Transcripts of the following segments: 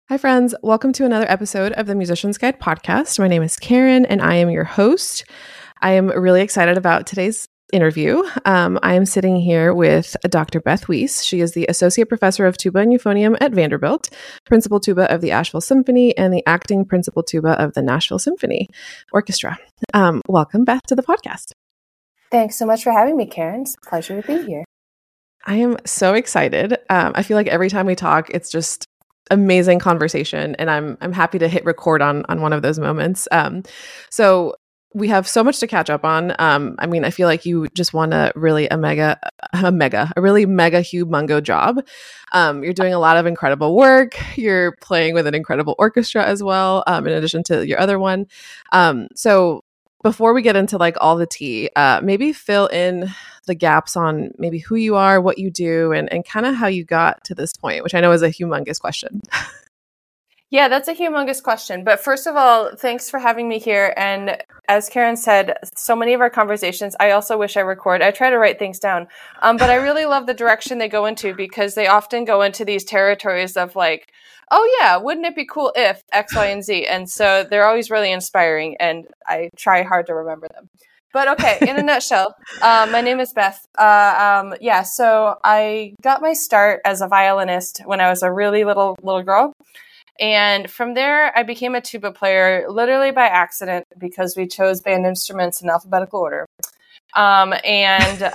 Hi, friends. Welcome to another episode of the Musician's Guide podcast. My name is Karen, and I am your host. I am really excited about today's interview. I am sitting here with Dr. Beth Weiss. She is the Associate Professor of Tuba and Euphonium at Vanderbilt, Principal Tuba of the Asheville Symphony, and the Acting Principal Tuba of the Nashville Symphony Orchestra. Welcome, Beth, to the podcast. Thanks so much for having me, Karen. It's a pleasure to be here. I am so excited. I feel like every time we talk, it's just amazing conversation, and I'm happy to hit record on one of those moments. So we have so much to catch up on. I feel like you just won a really mega humongo job. You're doing a lot of incredible work. You're playing with an incredible orchestra as well, in addition to your other one. So before we get into like all the tea, maybe fill in the gaps on maybe who you are, what you do, and kind of how you got to this point, which I know is a humongous question. Yeah, that's a humongous question. But first of all, thanks for having me here. And as Karen said, so many of our conversations, I also wish I record. I try to write things down. But I really love the direction they go into, because they often go into these territories of like, oh yeah, wouldn't it be cool if X, Y, and Z? And so they're always really inspiring, and I try hard to remember them. But okay, in a nutshell, my name is Beth. So I got my start as a violinist when I was a really little girl. And from there, I became a tuba player literally by accident, because we chose band instruments in alphabetical order. It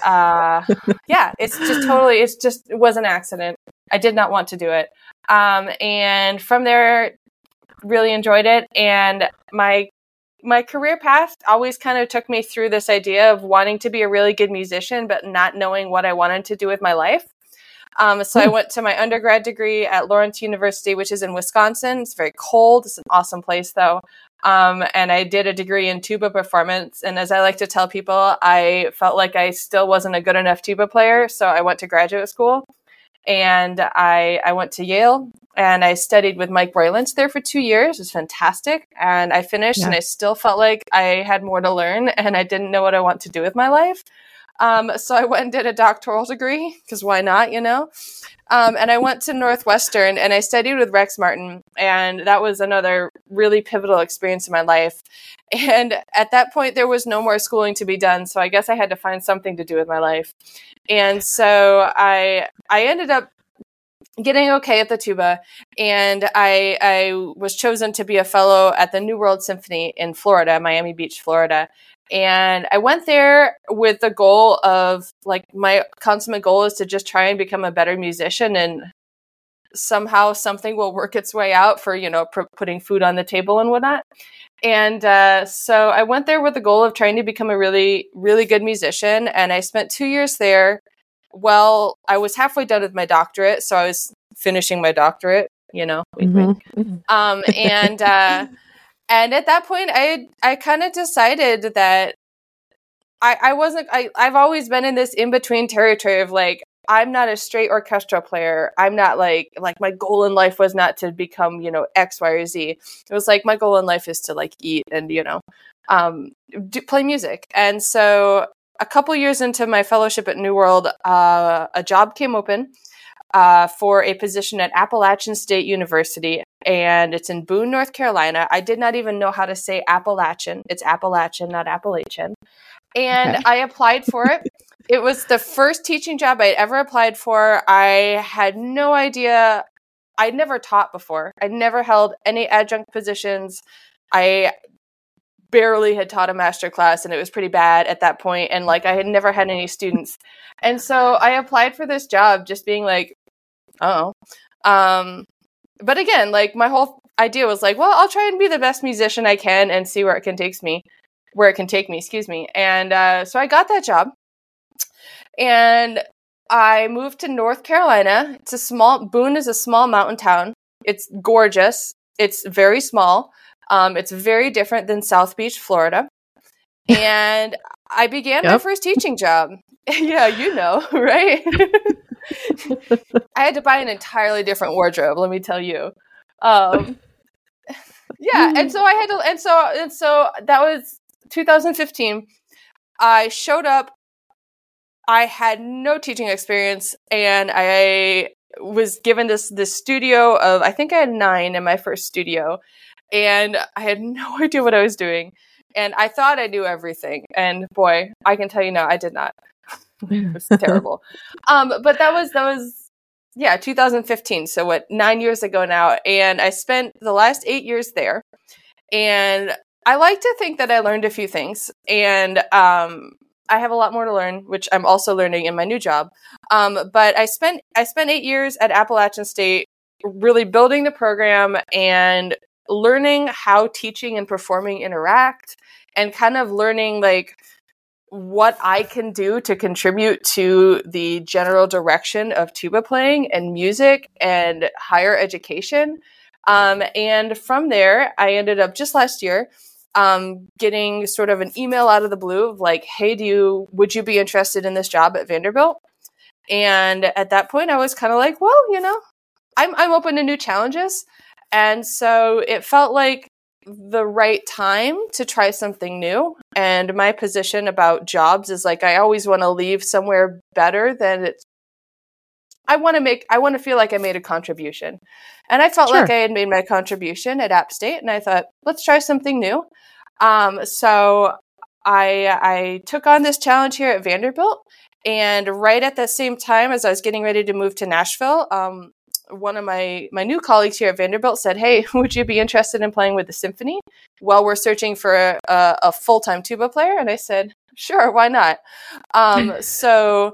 was an accident. I did not want to do it. And from there, really enjoyed it. And my career path always kind of took me through this idea of wanting to be a really good musician, but not knowing what I wanted to do with my life. I went to my undergrad degree at Lawrence University, which is in Wisconsin. It's very cold. It's an awesome place, though. And I did a degree in tuba performance. And as I like to tell people, I felt like I still wasn't a good enough tuba player. So I went to graduate school, and I went to Yale, and I studied with Mike Roylance there for 2 years. It was fantastic. And I finished, and I still felt like I had more to learn, and I didn't know what I want to do with my life. So I went and did a doctoral degree, because why not, you know? And I went to Northwestern, and I studied with Rex Martin, and that was another really pivotal experience in my life. And at that point, there was no more schooling to be done, so I guess I had to find something to do with my life. And so I ended up getting okay at the tuba, and I was chosen to be a fellow at the New World Symphony in Florida, Miami Beach, Florida. And I went there with the goal of, like, my consummate goal is to just try and become a better musician, and somehow something will work its way out for, putting food on the table and whatnot. And so I went there with the goal of trying to become a really, really good musician. And I spent 2 years there. Well, I was halfway done with my doctorate, so I was finishing my doctorate, wink, wink. And at that point, I kind of decided that I've always been in this in-between territory of, like, I'm not a straight orchestral player. I'm not like my goal in life was not to become, X, Y, or Z. It was like, my goal in life is to, like, eat and, play music. And so a couple years into my fellowship at New World, a job came open for a position at Appalachian State University, and it's in Boone, North Carolina. I did not even know how to say Appalachian. It's Appalachian, not Appalachian. And I applied for it. It was the first teaching job I'd ever applied for. I had no idea. I'd never taught before. I'd never held any adjunct positions. I barely had taught a master class, and it was pretty bad at that point. And, like, I had never had any students. And so I applied for this job just being like, oh. But again, like, my whole idea was like, well, I'll try and be the best musician I can and see where it can take me, excuse me. And so I got that job, and I moved to North Carolina. Boone is a small mountain town. It's gorgeous. It's very small. It's very different than South Beach, Florida. And I began my first teaching job. Yeah, right? I had to buy an entirely different wardrobe, let me tell you. And so I had to, and so that was 2015. I showed up. I had no teaching experience, and I was given this studio of, I think I had 9 in my first studio, and I had no idea what I was doing. And I thought I knew everything. And boy, I can tell you now, I did not. It was terrible. But that was 2015. So what, 9 years ago now. And I spent the last 8 years there. And I like to think that I learned a few things. And I have a lot more to learn, which I'm also learning in my new job. But I spent 8 years at Appalachian State really building the program and learning how teaching and performing interact, and kind of learning like what I can do to contribute to the general direction of tuba playing and music and higher education. And from there, I ended up just last year getting sort of an email out of the blue of like, hey, would you be interested in this job at Vanderbilt? And at that point I was kind of like, well, I'm open to new challenges. And so it felt like the right time to try something new. And my position about jobs is like, I always want to leave somewhere better than it's, I want to feel like I made a contribution. And I felt like I had made my contribution at App State, and I thought, let's try something new. So I took on this challenge here at Vanderbilt, and right at the same time as I was getting ready to move to Nashville, one of my new colleagues here at Vanderbilt said, hey, would you be interested in playing with the symphony while we're searching for a full-time tuba player? And I said, sure, why not? So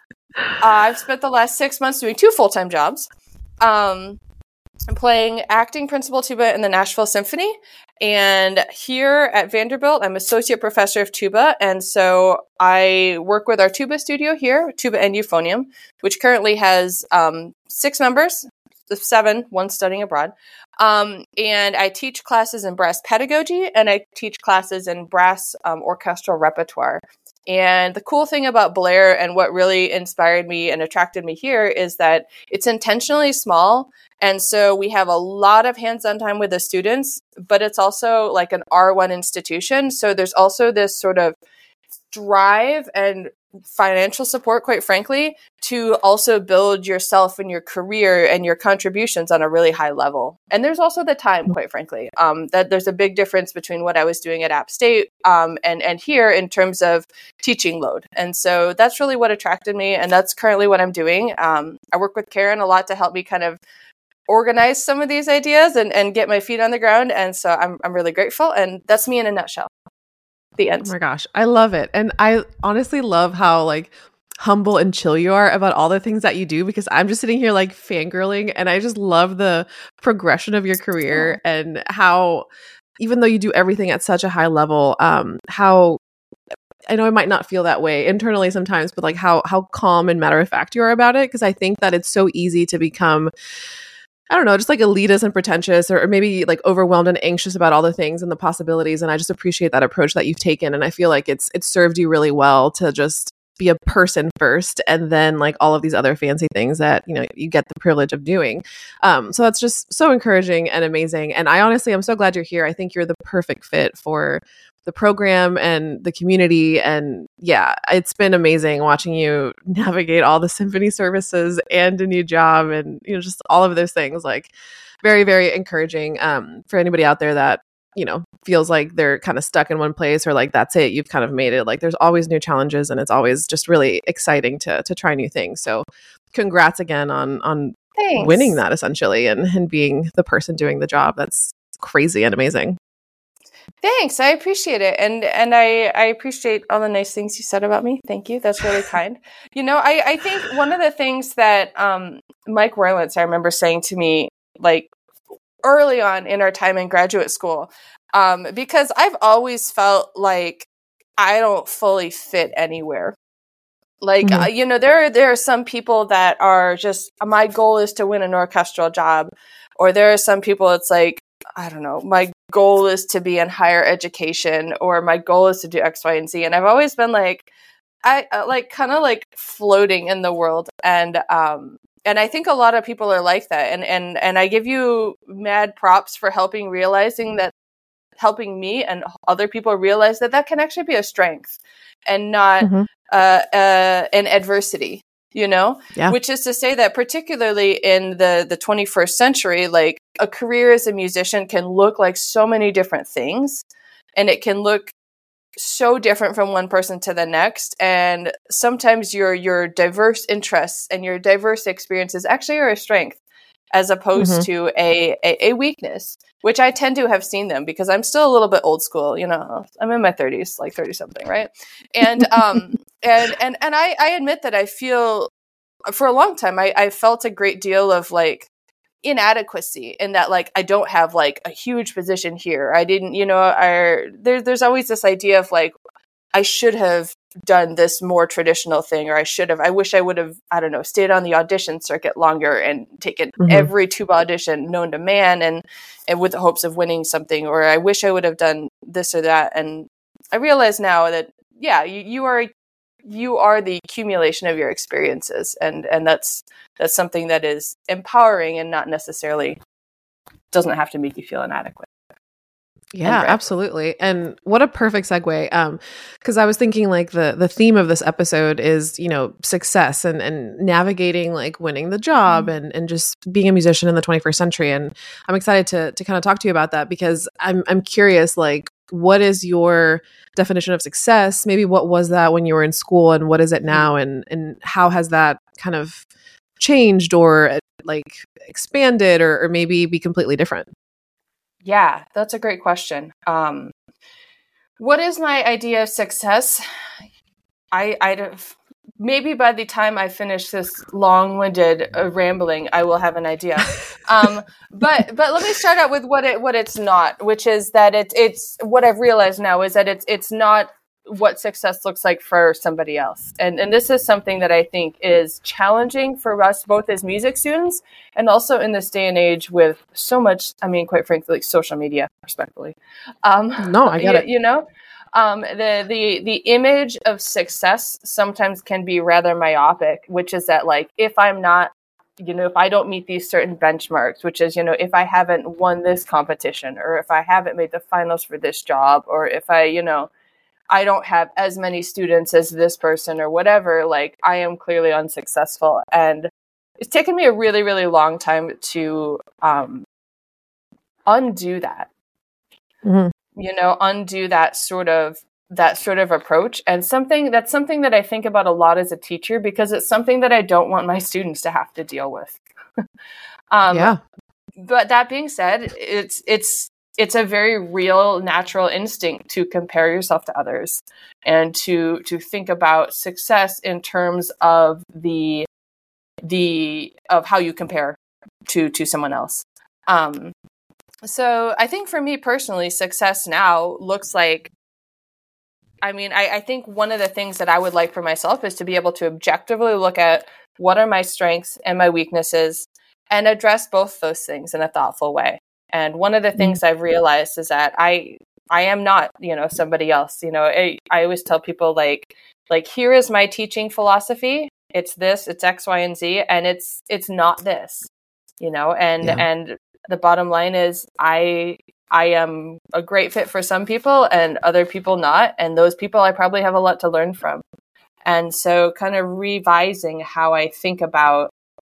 I've spent the last 6 months doing 2 full-time jobs. I'm playing acting principal tuba in the Nashville Symphony. And here at Vanderbilt, I'm associate professor of tuba. And so I work with our tuba studio here, Tuba and Euphonium, which currently has 6 members, 7, one studying abroad. And I teach classes in brass pedagogy, and I teach classes in brass orchestral repertoire. And the cool thing about Blair, and what really inspired me and attracted me here, is that it's intentionally small. And so we have a lot of hands-on time with the students, but it's also like an R1 institution. So there's also this sort of drive and financial support, quite frankly, to also build yourself and your career and your contributions on a really high level. And there's also the time, quite frankly, that there's a big difference between what I was doing at App State and here in terms of teaching load. And so that's really what attracted me. And that's currently what I'm doing. I work with Karen a lot to help me kind of organize some of these ideas and get my feet on the ground. And so I'm really grateful. And that's me in a nutshell. The end. Oh my gosh, I love it. And I honestly love how like humble and chill you are about all the things that you do, because I'm just sitting here like fangirling, and I just love the progression of your career and how, even though you do everything at such a high level, how, I know I might not feel that way internally sometimes, but like how calm and matter of fact you are about it. Because I think that it's so easy to become, I don't know, just like elitist and pretentious, or maybe like overwhelmed and anxious about all the things and the possibilities. And I just appreciate that approach that you've taken. And I feel like it's served you really well to just be a person first, and then like all of these other fancy things that, you get the privilege of doing. So that's just so encouraging and amazing. And I honestly, I'm so glad you're here. I think you're the perfect fit for the program and the community. And yeah, it's been amazing watching you navigate all the symphony services and a new job, and just all of those things. Like very, very encouraging for anybody out there that feels like they're kind of stuck in one place, or like that's it, you've kind of made it. Like there's always new challenges, and it's always just really exciting to try new things. So congrats again on Thanks. Winning that, essentially, and being the person doing the job. That's crazy and amazing. Thanks. I appreciate it. And I appreciate all the nice things you said about me. Thank you. That's really kind. I think one of the things that Mike Roylance, I remember saying to me, like early on in our time in graduate school, because I've always felt like I don't fully fit anywhere. Like, there are some people that are just, my goal is to win an orchestral job. Or there are some people, it's like, I don't know, my goal is to be in higher education, or my goal is to do X, Y, and Z. And I've always been like, I like kind of like floating in the world. And I think a lot of people are like that. And I give you mad props for helping me and other people realize that can actually be a strength and not an adversity. Yeah. Which is to say that particularly in the 21st century, like a career as a musician can look like so many different things, and it can look so different from one person to the next. And sometimes your diverse interests and your diverse experiences actually are a strength as opposed to a weakness, which I tend to have seen them because I'm still a little bit old school. I'm in my 30s, like 30 something, right? And and I admit that I feel for a long time I felt a great deal of like inadequacy in that, like, I don't have like a huge position here. I didn't, there's always this idea of like, I should have done this more traditional thing, or I wish I would have, I don't know, stayed on the audition circuit longer and taken every tube audition known to man and with the hopes of winning something, or I wish I would have done this or that. And I realize now that, yeah, you are the accumulation of your experiences. And that's something that is empowering and not necessarily doesn't have to make you feel inadequate. Yeah, absolutely. And what a perfect segue. Because I was thinking like the theme of this episode is, success and navigating like winning the job and just being a musician in the 21st century. And I'm excited to kind of talk to you about that because I'm curious, like, what is your definition of success? Maybe what was that when you were in school and what is it now? And how has that kind of changed or like expanded or maybe be completely different? Yeah, that's a great question. What is my idea of success? Maybe by the time I finish this long-winded rambling, I will have an idea. But let me start out with what it's not, which is that it's what I've realized now is that it's not what success looks like for somebody else. And this is something that I think is challenging for us both as music students and also in this day and age with so much, I mean, quite frankly, like social media, respectfully. No, I get it. The image of success sometimes can be rather myopic, which is that like, if I'm not, if I don't meet these certain benchmarks, which is, if I haven't won this competition, or if I haven't made the finals for this job, or if I don't have as many students as this person or whatever, like I am clearly unsuccessful. And it's taken me a really, really long time to undo that, undo that sort of approach. And that's something that I think about a lot as a teacher, because it's something that I don't want my students to have to deal with. Yeah. But that being said, it's a very real, natural instinct to compare yourself to others and to think about success in terms of of how you compare to someone else. So I think for me personally, success now looks like, I think one of the things that I would like for myself is to be able to objectively look at what are my strengths and my weaknesses and address both those things in a thoughtful way. And one of the things I've realized is that I am not, somebody else. I always tell people like here is my teaching philosophy. It's this, it's X, Y, and Z, and it's not this, and the bottom line is I am a great fit for some people and other people not. And those people I probably have a lot to learn from. And so kind of revising how I think about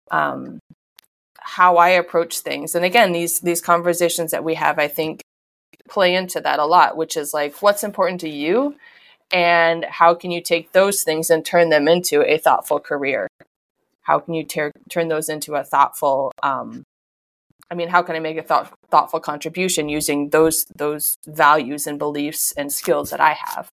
how I approach things. And again, these conversations that we have, I think, play into that a lot, which is like, what's important to you and how can you take those things and turn them into a thoughtful career? How can you turn those into a thoughtful, how can I make a thoughtful contribution using those values and beliefs and skills that I have,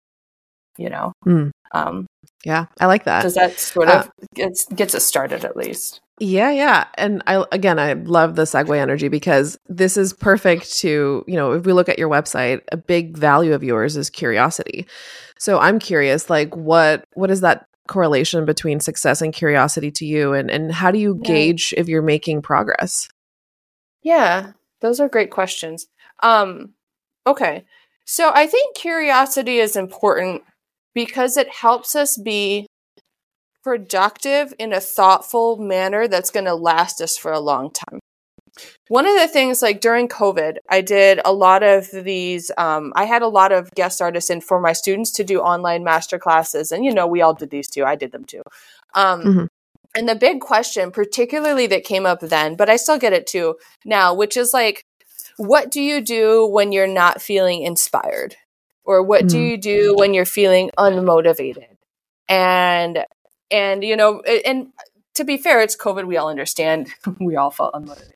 Yeah, I like that. Does that sort of gets us started at least? Yeah. And I love the segue energy because this is perfect to, if we look at your website, a big value of yours is curiosity. So I'm curious, like what is that correlation between success and curiosity to you? And how do you gauge if you're making progress? Yeah, those are great questions. Okay. So I think curiosity is important because it helps us be productive in a thoughtful manner that's going to last us for a long time. One of the things, like during COVID, I did a lot of these, I had a lot of guest artists in for my students to do online master classes. And, we all did these too. I did them too. And the big question, particularly that came up then, but I still get it too now, which is like, what do you do when you're not feeling inspired? Or what do you do when you're feeling unmotivated? And you know, and to be fair, it's COVID. We all understand. We all felt unmotivated.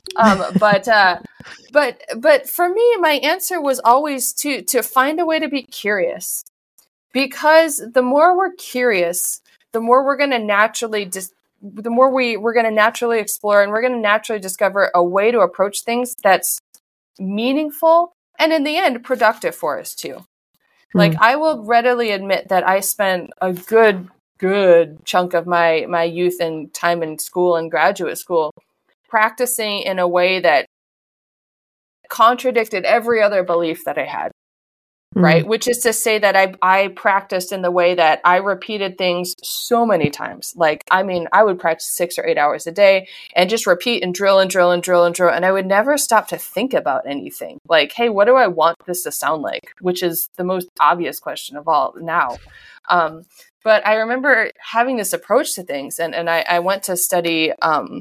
But for me, my answer was always to find a way to be curious, because the more we're curious, the more we're going to naturally the more we're going to naturally explore, and we're going to naturally discover a way to approach things that's meaningful and in the end productive for us too. Like, I will readily admit that I spent a good chunk of my youth and time in school and graduate school practicing in a way that contradicted every other belief that I had. Right. Which is to say that I practiced in the way that I repeated things so many times. Like, I mean, I would practice 6 or 8 hours a day and just repeat and drill and drill and drill and drill. And I would never stop to think about anything like, hey, what do I want this to sound like? Which is the most obvious question of all now. But I remember having this approach to things, and I went to study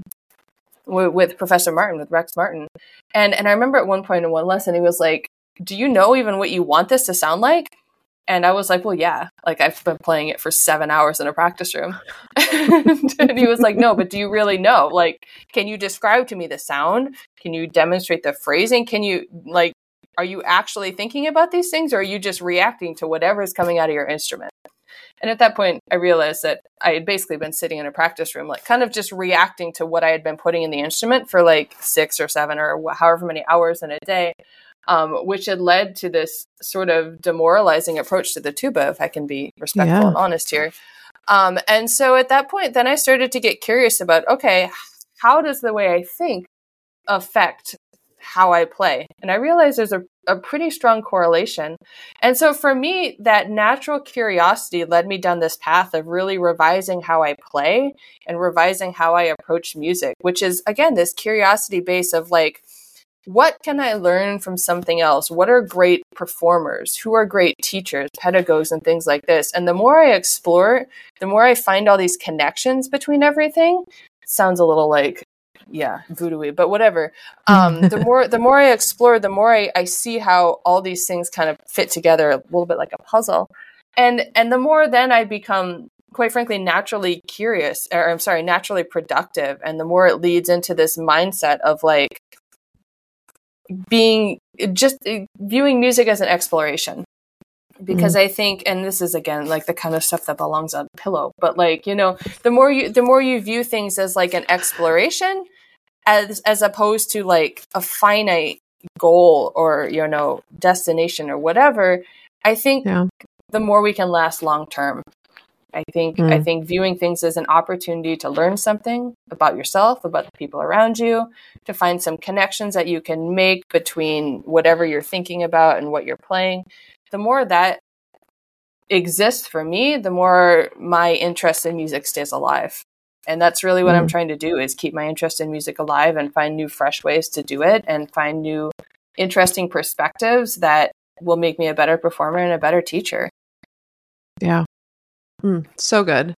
with Professor Martin, with Rex Martin. And I remember at one point in one lesson, he was like, do you know even what you want this to sound like? And I was like, well, yeah, like I've been playing it for 7 hours in a practice room. And he was like, no, but do you really know? Like, can you describe to me the sound? Can you demonstrate the phrasing? Can you, like, are you actually thinking about these things, or are you just reacting to whatever is coming out of your instrument? And at that point, I realized that I had basically been sitting in a practice room, like kind of just reacting to what I had been putting in the instrument for like 6 or 7 or however many hours in a day. Which had led to this sort of demoralizing approach to the tuba, if I can be respectful and honest here. And so at that point, then I started to get curious about, okay, how does the way I think affect how I play? And I realized there's a pretty strong correlation. And so for me, that natural curiosity led me down this path of really revising how I play and revising how I approach music, which is, again, this curiosity base of like, what can I learn from something else? What are great performers? Who are great teachers, pedagogues, and things like this? And the more I explore, the more I find all these connections between everything. It sounds a little like, yeah, voodoo-y, but whatever. The more I explore, the more I see how all these things kind of fit together a little bit like a puzzle. And the more then I become, quite frankly, naturally curious, or I'm sorry, naturally productive. And the more it leads into this mindset of like, being just viewing music as an exploration, because I think, and this is again like the kind of stuff that belongs on a pillow, but like, you know, the more you view things as like an exploration as opposed to like a finite goal or, you know, destination or whatever, I think the more we can last long term. I think viewing things as an opportunity to learn something about yourself, about the people around you, to find some connections that you can make between whatever you're thinking about and what you're playing. The more that exists for me, the more my interest in music stays alive. And that's really what I'm trying to do, is keep my interest in music alive and find new, fresh ways to do it and find new, interesting perspectives that will make me a better performer and a better teacher. Yeah. So good.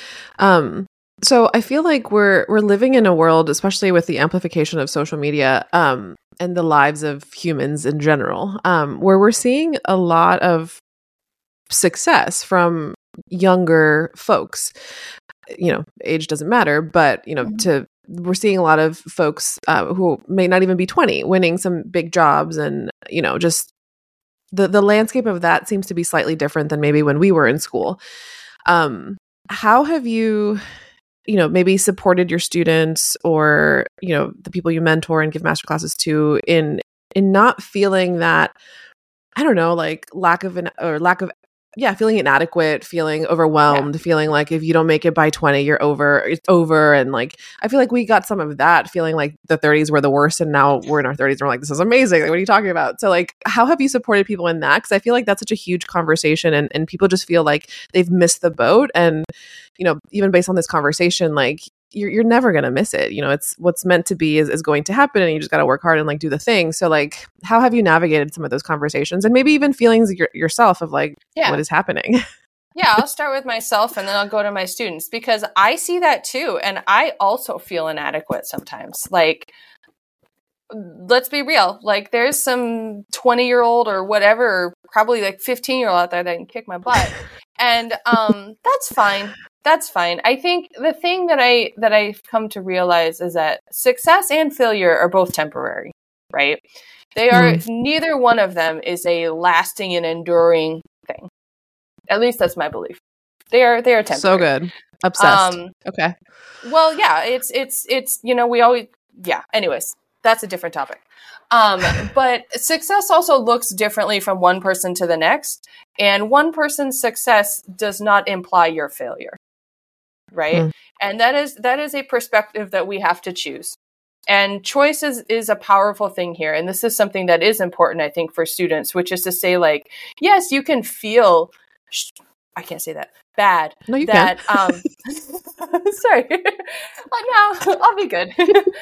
So I feel like we're living in a world, especially with the amplification of social media, and the lives of humans in general, where we're seeing a lot of success from younger folks. You know, age doesn't matter, but you know, we're seeing a lot of folks who may not even be 20 winning some big jobs, and you know, just the landscape of that seems to be slightly different than maybe when we were in school. How have you know, maybe supported your students or, you know, the people you mentor and give master classes to in not feeling that, I don't know, like feeling inadequate, feeling overwhelmed, feeling like if you don't make it by 20, it's over. And like, I feel like we got some of that, feeling like the 30s were the worst. And now we're in our 30s and we're like, this is amazing. Like, what are you talking about? So like, how have you supported people in that? Because I feel like that's such a huge conversation, and people just feel like they've missed the boat. And, you know, even based on this conversation, like, you're never going to miss it. You know, it's what's meant to be is going to happen, and you just got to work hard and like do the thing. So like, how have you navigated some of those conversations, and maybe even feelings yourself of like, what is happening? Yeah, I'll start with myself and then I'll go to my students because I see that too. And I also feel inadequate sometimes. Like, let's be real. Like, there's some 20-year-old or whatever, or probably like 15-year-old out there that can kick my butt. And that's fine. That's fine. I think the thing that I've come to realize is that success and failure are both temporary, right? They are, neither one of them is a lasting and enduring thing. At least that's my belief. They are temporary. So good. Obsessed. Okay. Well, yeah, it's we always, yeah. Anyways, that's a different topic. But success also looks differently from one person to the next, and one person's success does not imply your failure, right? And that is a perspective that we have to choose. And choice is a powerful thing here. And this is something that is important, I think, for students, which is to say, like, yes, you can feel, I can't say that, bad. No, you can. Sorry. No, I'll be good.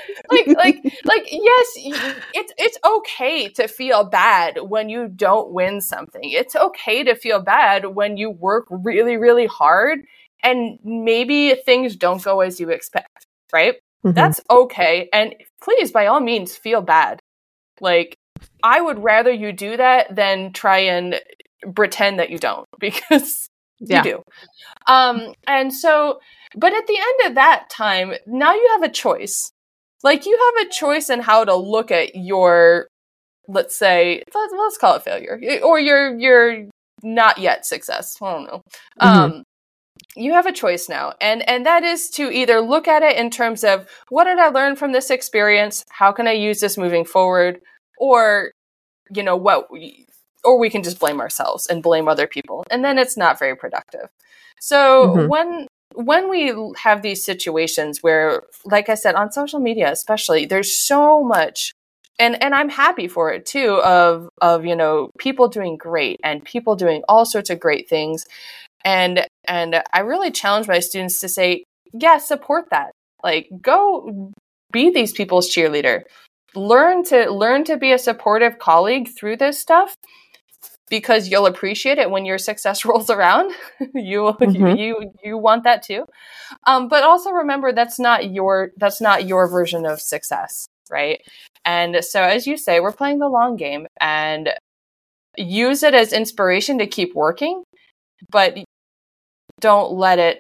Yes, it's okay to feel bad when you don't win something. It's okay to feel bad when you work really, really hard and maybe things don't go as you expect, right? That's okay. And please, by all means, feel bad. Like, I would rather you do that than try and pretend that you don't, because you do. And so, but at the end of that time, now you have a choice. Like, you have a choice in how to look at your, let's say, let's call it failure, or your not yet success. I don't know. You have a choice now. And that is to either look at it in terms of, what did I learn from this experience? How can I use this moving forward? Or, or we can just blame ourselves and blame other people. And then it's not very productive. So when we have these situations where, like I said, on social media especially, there's so much, and I'm happy for it too, of people doing great and people doing all sorts of great things. And I really challenge my students to say, yeah, support that. Like, go be these people's cheerleader. Learn to be a supportive colleague through this stuff, because you'll appreciate it when your success rolls around. You want that too. But also remember, that's not your version of success, right? And so, as you say, we're playing the long game, and use it as inspiration to keep working, but don't let it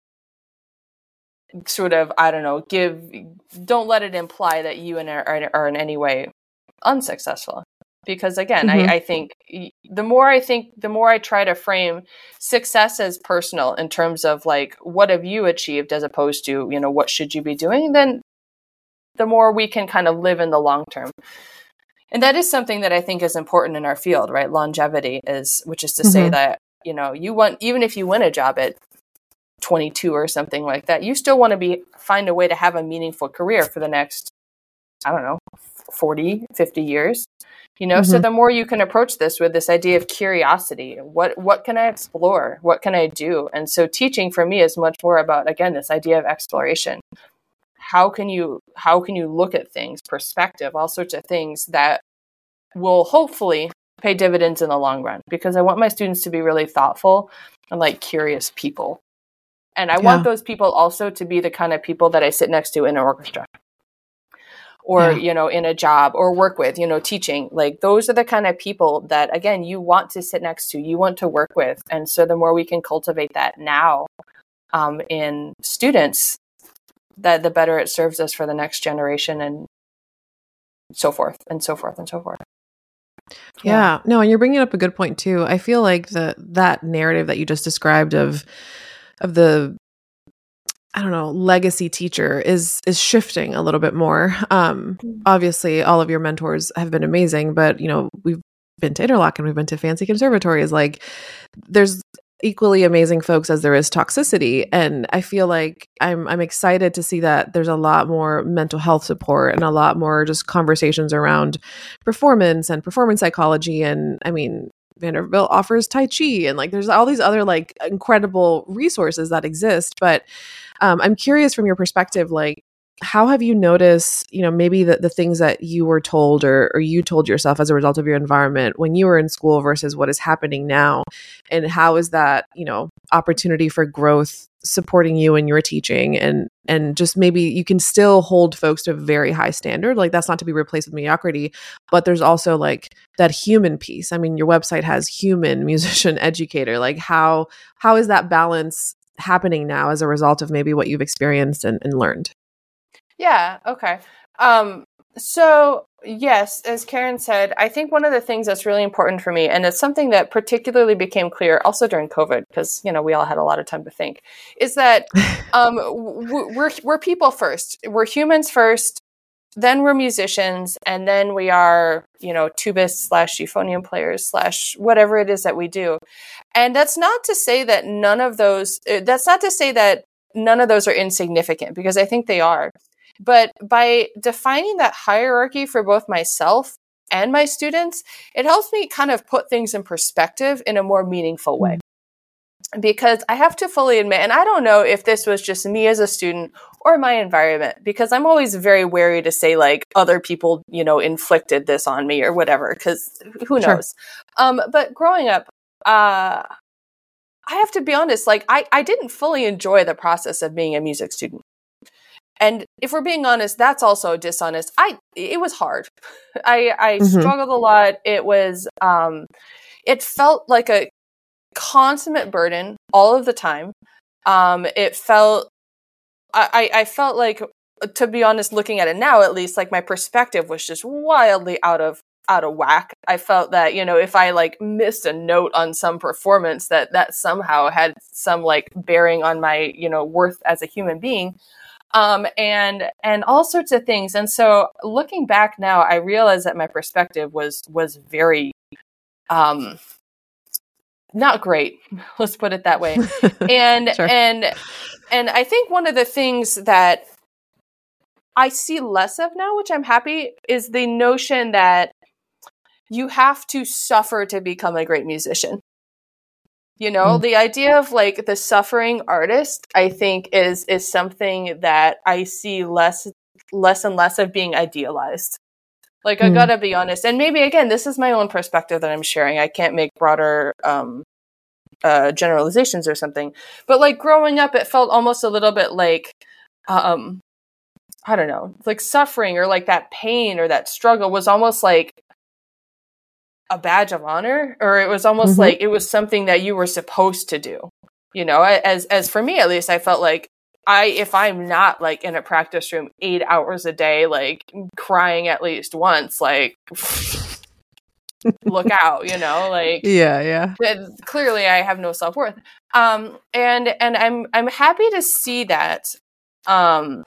sort of, don't let it imply that you are in any way unsuccessful. Because again, I think the more I try to frame success as personal in terms of, like, what have you achieved as opposed to, what should you be doing, then the more we can kind of live in the long term. And that is something that I think is important in our field, right? Longevity which is to say that, even if you win a job at 22 or something like that, you still want to find a way to have a meaningful career for the next, 40, 50 years. So the more you can approach this with this idea of curiosity, what can I explore? What can I do? And so teaching for me is much more about, again, this idea of exploration. How can you look at things, perspective, all sorts of things that will hopefully pay dividends in the long run, because I want my students to be really thoughtful and, like, curious people. And I want those people also to be the kind of people that I sit next to in an orchestra, or, in a job, or work with, teaching. Like, those are the kind of people that, again, you want to sit next to, you want to work with. And so the more we can cultivate that now in students, that the better it serves us for the next generation, and so forth and so forth and so forth. Yeah. No, and you're bringing up a good point too. I feel like that narrative that you just described of the, legacy teacher is shifting a little bit more. Obviously all of your mentors have been amazing, but we've been to Interlochen, we've been to fancy conservatories. Like, there's equally amazing folks as there is toxicity. And I feel like I'm excited to see that there's a lot more mental health support and a lot more just conversations around performance and performance psychology. And Vanderbilt offers Tai Chi, and, like, there's all these other, like, incredible resources that exist. But I'm curious from your perspective, like, how have you noticed, maybe the things that you were told or you told yourself as a result of your environment when you were in school versus what is happening now? And how is that, opportunity for growth supporting you in your teaching, and just maybe you can still hold folks to a very high standard. Like, that's not to be replaced with mediocrity, but there's also like that human piece. I mean, your website has human, musician, educator. Like, how is that balance happening now as a result of maybe what you've experienced and learned? Yeah. Okay. So yes, as Karen said, I think one of the things that's really important for me, and it's something that particularly became clear also during COVID, because, you know, we all had a lot of time to think, is that we're people first. We're humans first, then we're musicians, and then we are, you know, tubists / euphonium players / whatever it is that we do. And that's not to say that none of those are insignificant, because I think they are. But by defining that hierarchy for both myself and my students, it helps me kind of put things in perspective in a more meaningful way. Because I have to fully admit, and I don't know if this was just me as a student or my environment, because I'm always very wary to say like other people, you know, inflicted this on me or whatever, because who knows? Sure. But growing up, I have to be honest, like I didn't fully enjoy the process of being a music student. And if we're being honest, that's also dishonest. It was hard. I struggled a lot. It was, it felt like a consummate burden all of the time. I felt like, to be honest, looking at it now, at least, like my perspective was just wildly out of whack. I felt that, you know, if I like missed a note on some performance, that somehow had some like bearing on my, you know, worth as a human being. And all sorts of things. And so looking back now, I realize that my perspective was very, not great. Let's put it that way. And, sure. and I think one of the things that I see less of now, which I'm happy, is the notion that you have to suffer to become a great musician. You know, the idea of like the suffering artist, I think is something that I see less and less of being idealized. Like, I gotta be honest. And maybe, again, this is my own perspective that I'm sharing. I can't make broader generalizations or something. But like growing up, it felt almost a little bit like, I don't know, like suffering or like that pain or that struggle was almost like a badge of honor, or it was almost like it was something that you were supposed to do. You know, as for me, at least, I felt like if I'm not like in a practice room 8 hours a day, like crying at least once, like look out, you know, like, yeah. Clearly I have no self-worth. And I'm happy to see that, kind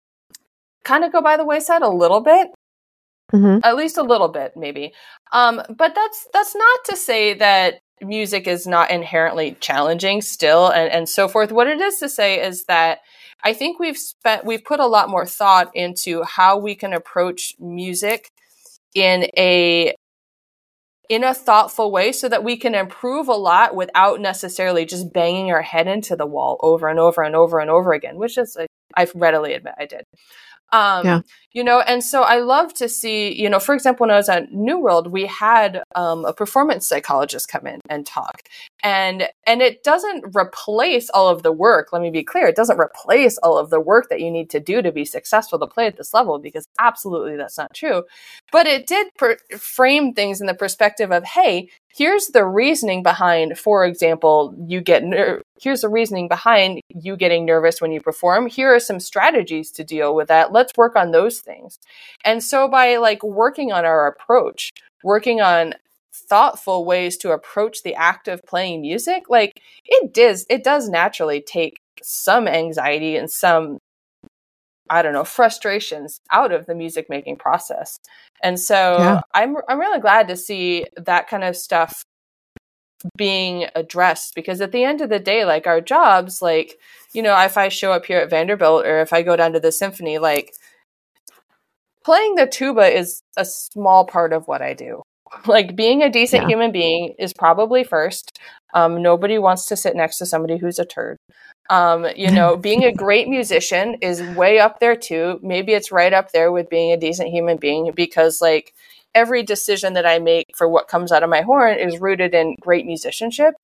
of go by the wayside a little bit. At least a little bit, maybe. But that's not to say that music is not inherently challenging still and so forth. What it is to say is that I think we've put a lot more thought into how we can approach music in a thoughtful way so that we can improve a lot without necessarily just banging our head into the wall over and over and over and over again, which is, I readily admit I did. You know, and so I love to see, you know, for example, when I was at New World, we had a performance psychologist come in and talk, and it doesn't replace all of the work. Let me be clear. It doesn't replace all of the work that you need to do to be successful to play at this level, because absolutely that's not true. But it did frame things in the perspective of, hey, here's the reasoning behind, for example, here's the reasoning behind you getting nervous when you perform. Here are some strategies to deal with that. Let's work on those things. And so by like working on our approach, working on thoughtful ways to approach the act of playing music, like it does naturally take some anxiety and some, I don't know, frustrations out of the music making process. And so I'm really glad to see that kind of stuff being addressed, because at the end of the day, like our jobs, like, you know, if I show up here at Vanderbilt or if I go down to the symphony, like playing the tuba is a small part of what I do. Like being a decent human being is probably first. Nobody wants to sit next to somebody who's a turd. You know, being a great musician is way up there too. Maybe it's right up there with being a decent human being, because like every decision that I make for what comes out of my horn is rooted in great musicianship.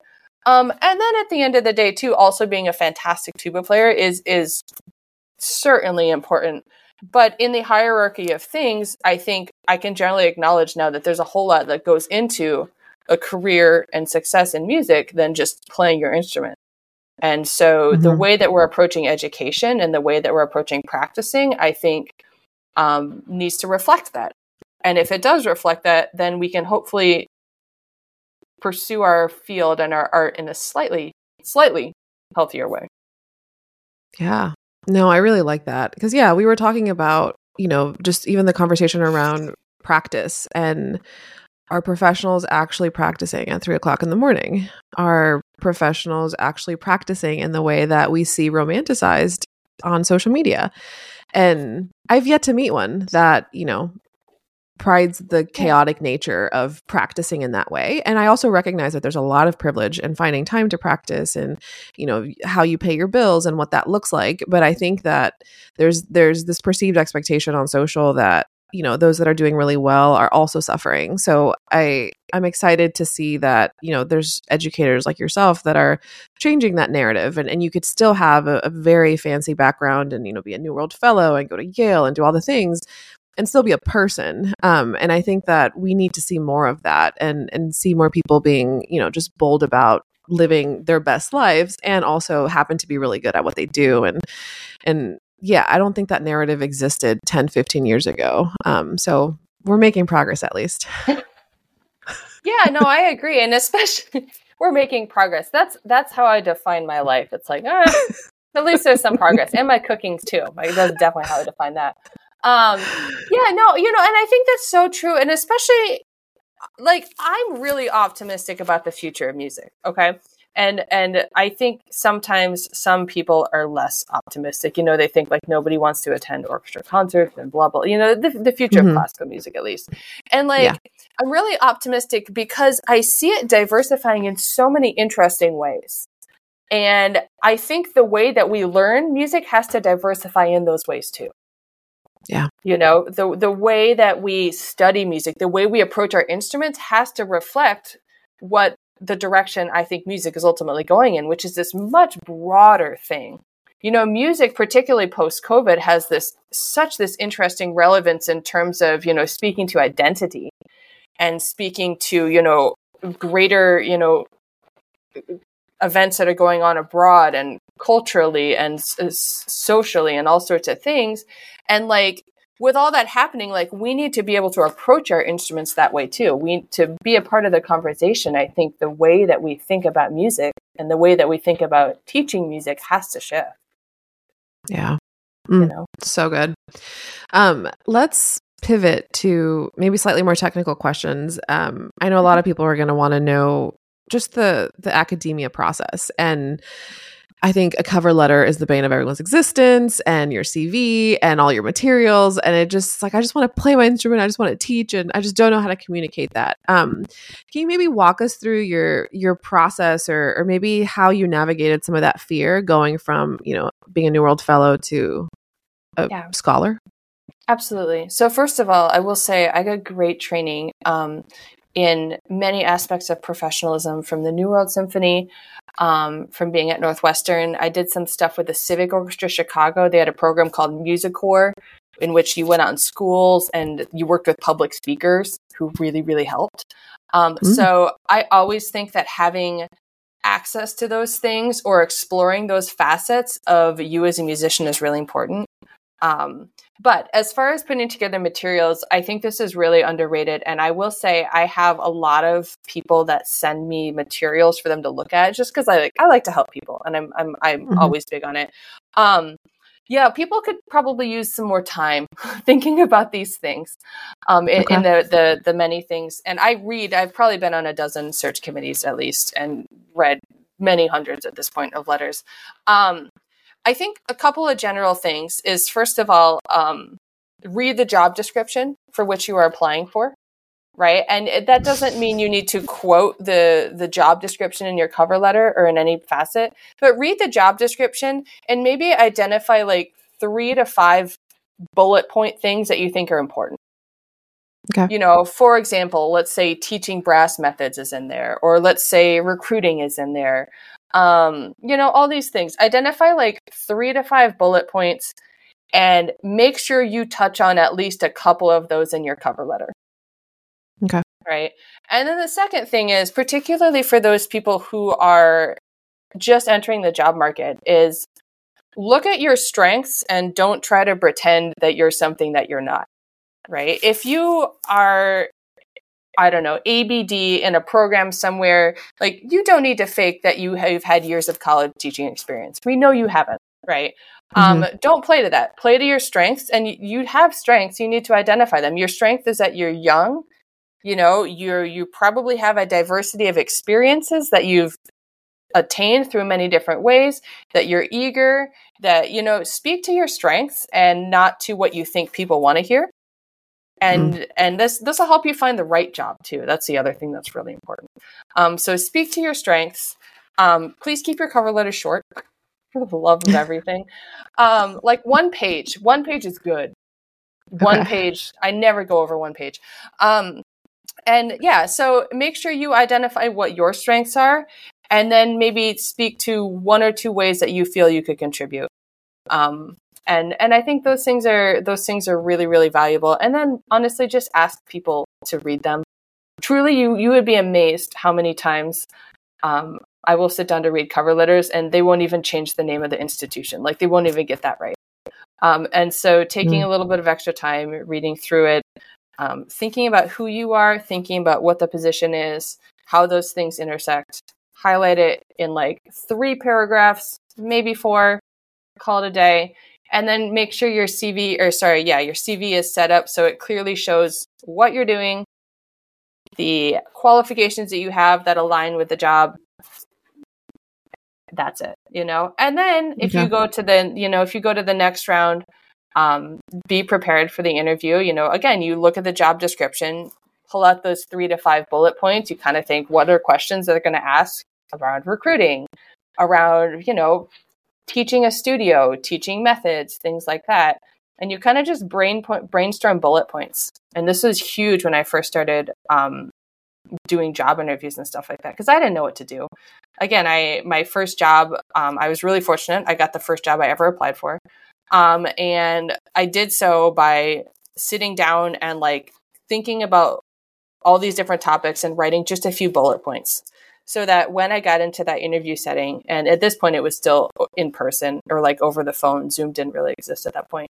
And then at the end of the day, too, also being a fantastic tuba player is certainly important. But in the hierarchy of things, I think I can generally acknowledge now that there's a whole lot that goes into a career and success in music than just playing your instrument. And so the way that we're approaching education and the way that we're approaching practicing, I think, needs to reflect that. And if it does reflect that, then we can hopefully pursue our field and our art in a slightly healthier way. Yeah. No, I really like that. Because, yeah, we were talking about, just even the conversation around practice and are professionals actually practicing at 3:00 in the morning? Are professionals actually practicing in the way that we see romanticized on social media? And I've yet to meet one that, prides the chaotic nature of practicing in that way. And I also recognize that there's a lot of privilege in finding time to practice and, how you pay your bills and what that looks like. But I think that there's this perceived expectation on social that, those that are doing really well are also suffering. So I'm excited to see that, there's educators like yourself that are changing that narrative, and you could still have a very fancy background and, be a New World Fellow and go to Yale and do all the things and still be a person. And I think that we need to see more of that and see more people being, just bold about living their best lives and also happen to be really good at what they do. And yeah, I don't think that narrative existed 10, 15 years ago. So we're making progress at least. Yeah, no, I agree. And especially we're making progress. That's how I define my life. It's like, at least there's some progress. And my cookings too. Like, that's definitely how I define that. Yeah, no, and I think that's so true. And especially, like, I'm really optimistic about the future of music. Okay. And I think sometimes some people are less optimistic. They think like nobody wants to attend orchestra concerts and blah, blah, the future of classical music, at least. And like, I'm really optimistic because I see it diversifying in so many interesting ways. And I think the way that we learn music has to diversify in those ways too. Yeah. The way that we study music, the way we approach our instruments has to reflect what the direction I think music is ultimately going in, which is this much broader thing. Music, particularly post-COVID, has such this interesting relevance in terms of, speaking to identity and speaking to, greater, events that are going on abroad and culturally and socially and all sorts of things. And like, with all that happening, like, we need to be able to approach our instruments that way too. We need to be a part of the conversation. I think the way that we think about music and the way that we think about teaching music has to shift. Yeah. So good. Let's pivot to maybe slightly more technical questions. I know a lot of people are going to want to know just the academia process. And I think a cover letter is the bane of everyone's existence, and your CV and all your materials. And it just like, I just want to play my instrument. I just want to teach, and I just don't know how to communicate that. Can you maybe walk us through your process or maybe how you navigated some of that fear going from, being a New World Fellow to a scholar? Absolutely. So first of all, I will say I got great training in many aspects of professionalism from the New World Symphony, from being at Northwestern. I did some stuff with the Civic Orchestra Chicago. They had a program called MusiCorps, in which you went out in schools and you worked with public speakers who really, really helped. So I always think that having access to those things or exploring those facets of you as a musician is really important. But as far as putting together materials, I think this is really underrated. And I will say I have a lot of people that send me materials for them to look at, just because I like to help people, and I'm always big on it. Yeah, people could probably use some more time thinking about these things, in the many things. And I've probably been on a dozen search committees at least, and read many hundreds at this point of letters. I think a couple of general things is, first of all, read the job description for which you are applying for, right? And that doesn't mean you need to quote the job description in your cover letter or in any facet, but read the job description and maybe identify like 3 to 5 bullet point things that you think are important. Okay. You know, for example, let's say teaching brass methods is in there, or let's say recruiting is in there. You know, all these things. Identify like 3 to 5 bullet points and make sure you touch on at least a couple of those in your cover letter. Okay. Right. And then the second thing is, particularly for those people who are just entering the job market, is look at your strengths and don't try to pretend that you're something that you're not. Right. If you are, I don't know, ABD in a program somewhere, like, you don't need to fake that you have had years of college teaching experience. We know you haven't. Right. Don't play to that. Play to your strengths, and you have strengths. You need to identify them. Your strength is that you're young. You know, you probably have a diversity of experiences that you've attained through many different ways, that you're eager, that, you know, speak to your strengths and not to what you think people want to hear. And this will help you find the right job too. That's the other thing that's really important. So speak to your strengths. Please keep your cover letter short, for the love of everything. Like one page is good. One page. I never go over one page. And yeah, so make sure you identify what your strengths are, and then maybe speak to 1 or 2 ways that you feel you could contribute. And I think those things are really, really valuable. And then honestly, just ask people to read them. Truly, you would be amazed how many times I will sit down to read cover letters and they won't even change the name of the institution. Like, they won't even get that right. And so taking a little bit of extra time, reading through it, thinking about who you are, thinking about what the position is, how those things intersect, highlight it in like 3 paragraphs, maybe 4, call it a day. And then make sure your CV is set up so it clearly shows what you're doing, the qualifications that you have that align with the job. That's it, you know? And then if you go to the next round, be prepared for the interview. You know, again, you look at the job description, pull out those 3 to 5 bullet points. You kind of think, what are questions that they're going to ask around recruiting, around, you know, teaching a studio, teaching methods, things like that. And you kind of just brainstorm bullet points. And this was huge when I first started doing job interviews and stuff like that, because I didn't know what to do. Again, my first job, I was really fortunate. I got the first job I ever applied for. And I did so by sitting down and like thinking about all these different topics and writing just a few bullet points, so that when I got into that interview setting, and at this point it was still in person or like over the phone, Zoom didn't really exist at that point.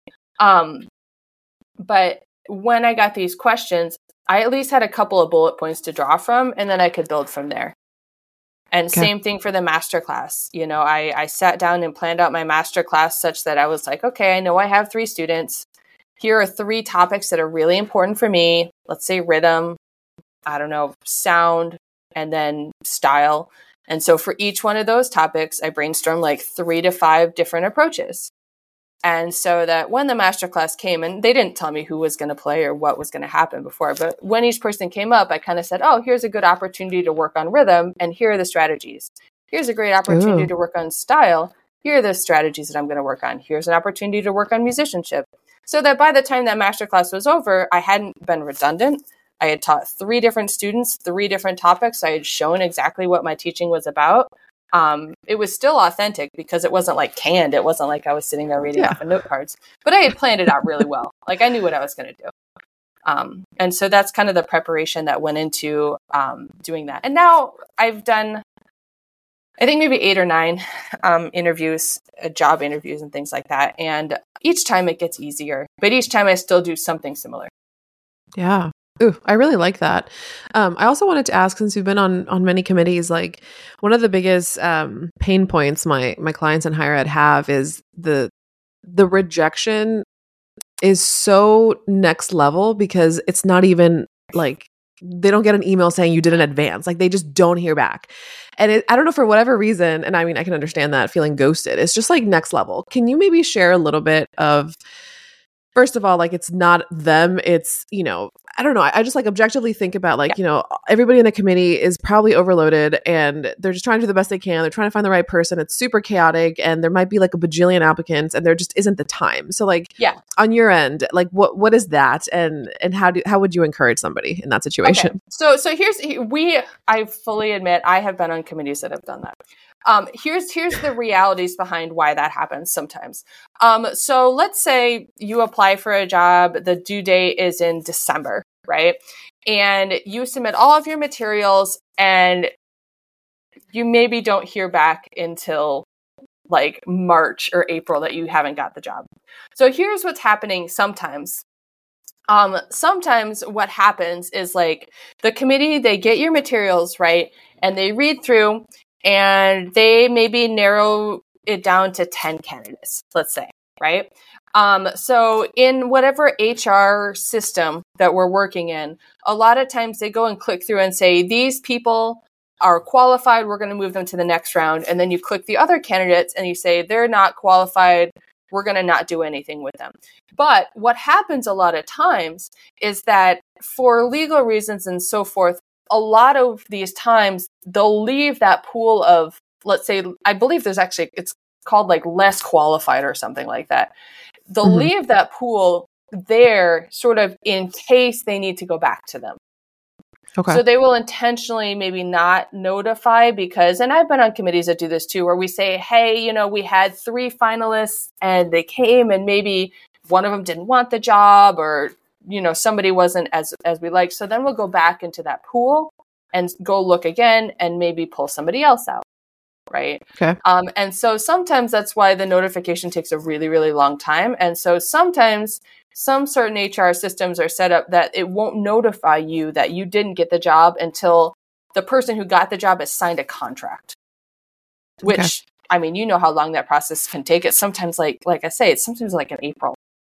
But when I got these questions, I at least had a couple of bullet points to draw from, and then I could build from there. And same thing for the masterclass. You know, I sat down and planned out my masterclass such that I was like, okay, I know I have 3 students. Here are 3 topics that are really important for me. Let's say rhythm, I don't know, sound, and then style. And so for each one of those topics, I brainstormed like 3 to 5 different approaches. And so that when the masterclass came, and they didn't tell me who was going to play or what was going to happen before, but when each person came up, I kind of said, oh, here's a good opportunity to work on rhythm, and here are the strategies. Here's a great opportunity to work on style. Here are the strategies that I'm going to work on. Here's an opportunity to work on musicianship. So that by the time that masterclass was over, I hadn't been redundant. I had taught 3 different students, 3 different topics. I had shown exactly what my teaching was about. It was still authentic because it wasn't like canned. It wasn't like I was sitting there reading off of note cards, but I had planned it out really well. Like, I knew what I was going to do. And so that's kind of the preparation that went into doing that. And now I've done, I think, maybe 8 or 9 interviews, job interviews and things like that. And each time it gets easier, but each time I still do something similar. Yeah. Ooh, I really like that. I also wanted to ask, since you've been on many committees, like, one of the biggest pain points my clients in higher ed have is the rejection is so next level, because it's not even like they don't get an email saying you did an advance. Like, they just don't hear back. And I don't know, for whatever reason, and I mean, I can understand that, feeling ghosted. It's just like next level. Can you maybe share a little bit of, first of all, like, it's not them, it's, you know, I don't know. I just like objectively think about like, everybody in the committee is probably overloaded and they're just trying to do the best they can. They're trying to find the right person. It's super chaotic and there might be like a bajillion applicants and there just isn't the time. So like on your end, like what is that? And how would you encourage somebody in that situation? Okay. So I fully admit I have been on committees that have done that. Here's the realities behind why that happens sometimes. So let's say you apply for a job, the due date is in December, right? And you submit all of your materials and you maybe don't hear back until like March or April that you haven't got the job. So here's what's happening sometimes. Sometimes what happens is like the committee, they get your materials, right? And they read through and they maybe narrow it down to 10 candidates, let's say, right? So in whatever HR system that we're working in, a lot of times they go and click through and say, these people are qualified, we're going to move them to the next round. And then you click the other candidates and you say, they're not qualified, we're going to not do anything with them. But what happens a lot of times is that for legal reasons and so forth, a lot of these times they'll leave that pool of, let's say, I believe there's actually, it's called like less qualified or something like that. They'll leave that pool there sort of in case they need to go back to them. Okay. So they will intentionally maybe not notify because, and I've been on committees that do this too, where we say, hey, we had 3 finalists and they came and maybe one of them didn't want the job or, somebody wasn't as we like. So then we'll go back into that pool and go look again and maybe pull somebody else out. Right. Okay. And so sometimes that's why the notification takes a really, really long time. And so sometimes some certain HR systems are set up that it won't notify you that you didn't get the job until the person who got the job has signed a contract, which, I mean, how long that process can take. It's sometimes like I say, it's sometimes like in April.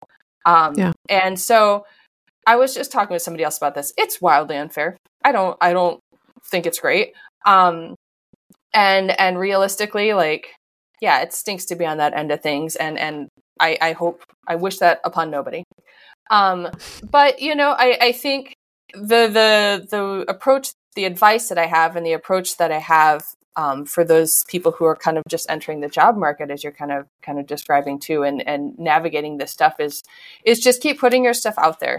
And so I was just talking with somebody else about this. It's wildly unfair. I don't think it's great. And realistically, it stinks to be on that end of things. And I wish that upon nobody. But I think the approach, the advice that I have and the approach that I have, for those people who are kind of just entering the job market, as you're kind of describing too, and navigating this stuff is just keep putting your stuff out there.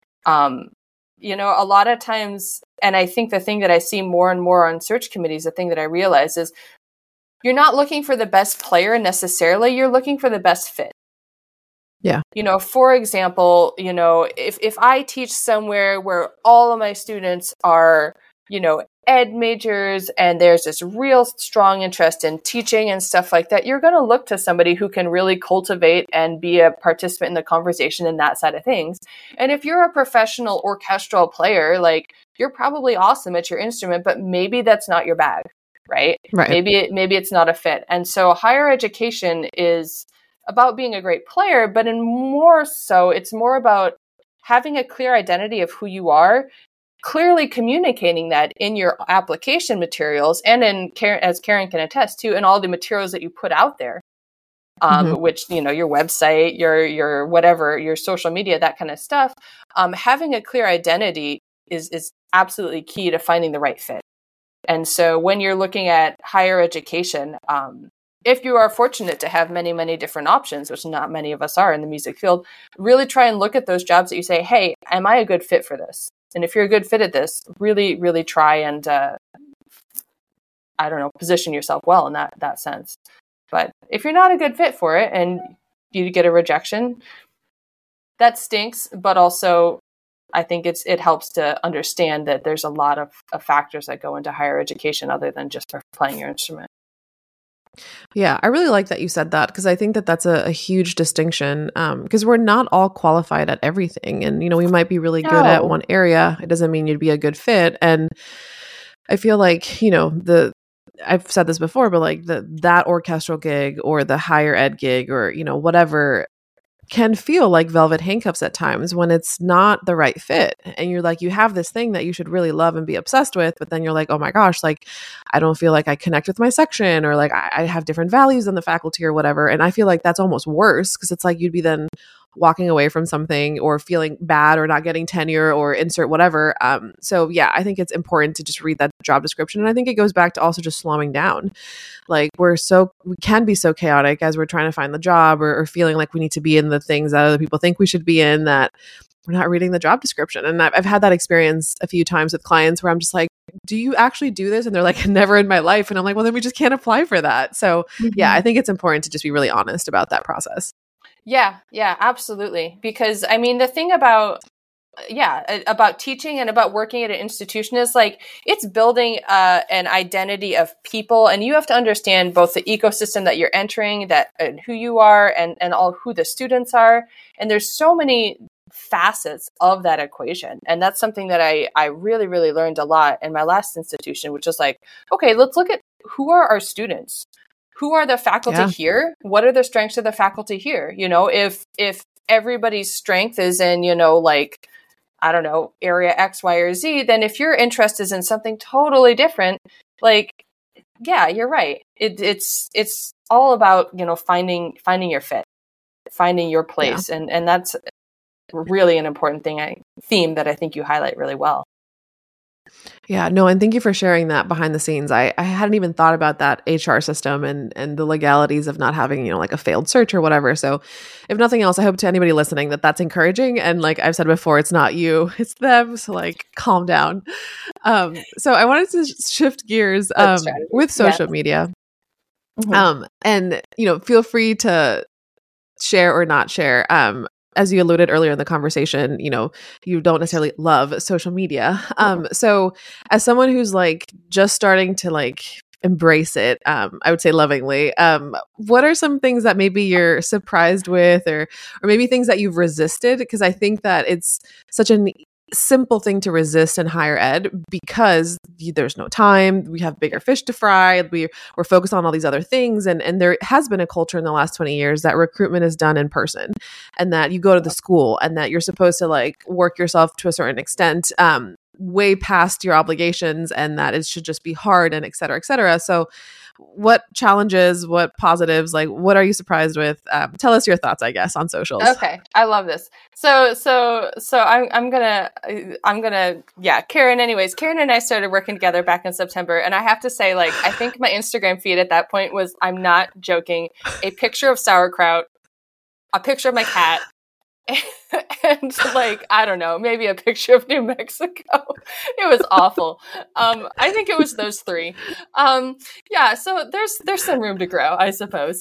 A lot of times, and I think the thing that I see more and more on search committees, the thing that I realize is you're not looking for the best player necessarily, you're looking for the best fit. Yeah. For example, if I teach somewhere where all of my students are, ed majors and there's this real strong interest in teaching and stuff like that, you're going to look to somebody who can really cultivate and be a participant in the conversation and that side of things. And if you're a professional orchestral player, you're probably awesome at your instrument, but maybe that's not your bag, right? Maybe it's not a fit. And so higher education is about being a great player, but it's more about having a clear identity of who you are, clearly communicating that in your application materials and as Karen can attest to, in all the materials that you put out there, which, your website, your whatever, your social media, that kind of stuff. Having a clear identity is absolutely key to finding the right fit. And so when you're looking at higher education, if you are fortunate to have many, many different options, which not many of us are in the music field, really try and look at those jobs that you say, hey, am I a good fit for this? And if you're a good fit at this, really, really try and, position yourself well in that sense. But if you're not a good fit for it and you get a rejection, that stinks. But also, I think it helps to understand that there's a lot of factors that go into higher education other than just for playing your instrument. Yeah, I really like that you said that because I think that that's a huge distinction because we're not all qualified at everything. And, we might be really good at one area. It doesn't mean you'd be a good fit. And I feel like, I've said this before, but that orchestral gig or the higher ed gig or, whatever can feel like velvet handcuffs at times when it's not the right fit. And you're like, you have this thing that you should really love and be obsessed with, but then you're like, oh my gosh, I don't feel like I connect with my section or I have different values than the faculty or whatever. And I feel like that's almost worse because it's like you'd be then walking away from something or feeling bad or not getting tenure or insert whatever. So yeah, I think it's important to just read that job description. And I think it goes back to also just slowing down. Like we can be so chaotic as we're trying to find the job or feeling like we need to be in the things that other people think we should be in, that we're not reading the job description. And I've had that experience a few times with clients where I'm just like, do you actually do this? And they're like, never in my life. And I'm like, well, then we just can't apply for that. So yeah, I think it's important to just be really honest about that process. Yeah, absolutely. Because I mean, the thing about teaching and about working at an institution is like, it's building an identity of people, and you have to understand both the ecosystem that you're entering, and who you are, and all who the students are. And there's so many facets of that equation. And that's something that I really, really learned a lot in my last institution, which is like, okay, let's look at who are our students. Who are the faculty here? What are the strengths of the faculty here? You know, if everybody's strength is in, you know, like, I don't know, area X, Y, or Z, then if your interest is in something totally different, like, yeah, you're right. It's all about, you know, finding your fit, finding your place. Yeah. And that's really an important theme that I think you highlight really well. Yeah, no, and thank you for sharing that behind the scenes. I hadn't even thought about that HR system and the legalities of not having, you know, like a failed search or whatever. So if nothing else, I hope to anybody listening that that's encouraging. And like I've said before, it's not you, it's them. So like calm down. So I wanted to shift gears with social media. Mm-hmm. And, you know, feel free to share or not share. As you alluded earlier in the conversation, you know, you don't necessarily love social media. So as someone who's like just starting to like embrace it, I would say lovingly, what are some things that maybe you're surprised with or maybe things that you've resisted? Because I think that it's such a simple thing to resist in higher ed because there's no time. We have bigger fish to fry. We're focused on all these other things. And there has been a culture in the last 20 years that recruitment is done in person and that you go to the school and that you're supposed to like work yourself to a certain extent, way past your obligations, and that it should just be hard and et cetera, et cetera. So what challenges, what positives, like what are you surprised with? Tell us your thoughts, I guess, on socials. Okay. I love this. So I'm gonna, Karen and I started working together back in September. And I have to say, like, I think my Instagram feed at that point was, I'm not joking, a picture of sauerkraut, a picture of my cat, and like, I don't know, maybe a picture of New Mexico. It was awful. I think it was those three. So there's some room to grow, I suppose.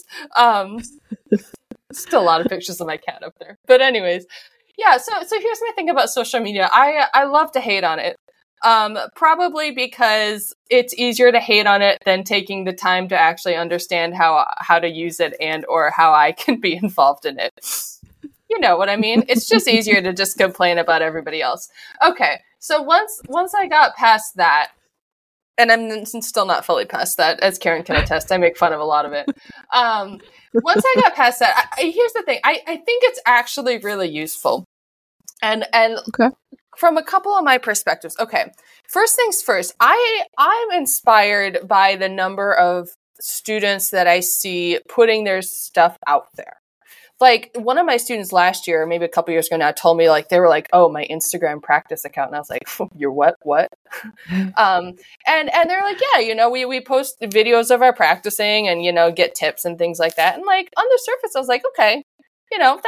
Still a lot of pictures of my cat up there. But anyways, so here's my thing about social media. I love to hate on it. Probably because it's easier to hate on it than taking the time to actually understand how to use it and or how I can be involved in it. You know what I mean? It's just easier to just complain about everybody else. Okay, so once I got past that, and I'm still not fully past that, as Karen can attest, I make fun of a lot of it. Once I got past that, here's the thing. I think it's actually really useful. And okay. From a couple of my perspectives. Okay, first things first, I'm inspired by the number of students that I see putting their stuff out there. Like one of my students last year, maybe a couple years ago now, told me like, they were like, oh, my Instagram practice account. And I was like, you're what? And they're like, yeah, you know, we post videos of our practicing and, you know, get tips and things like that. And like on the surface, I was like, okay, you know,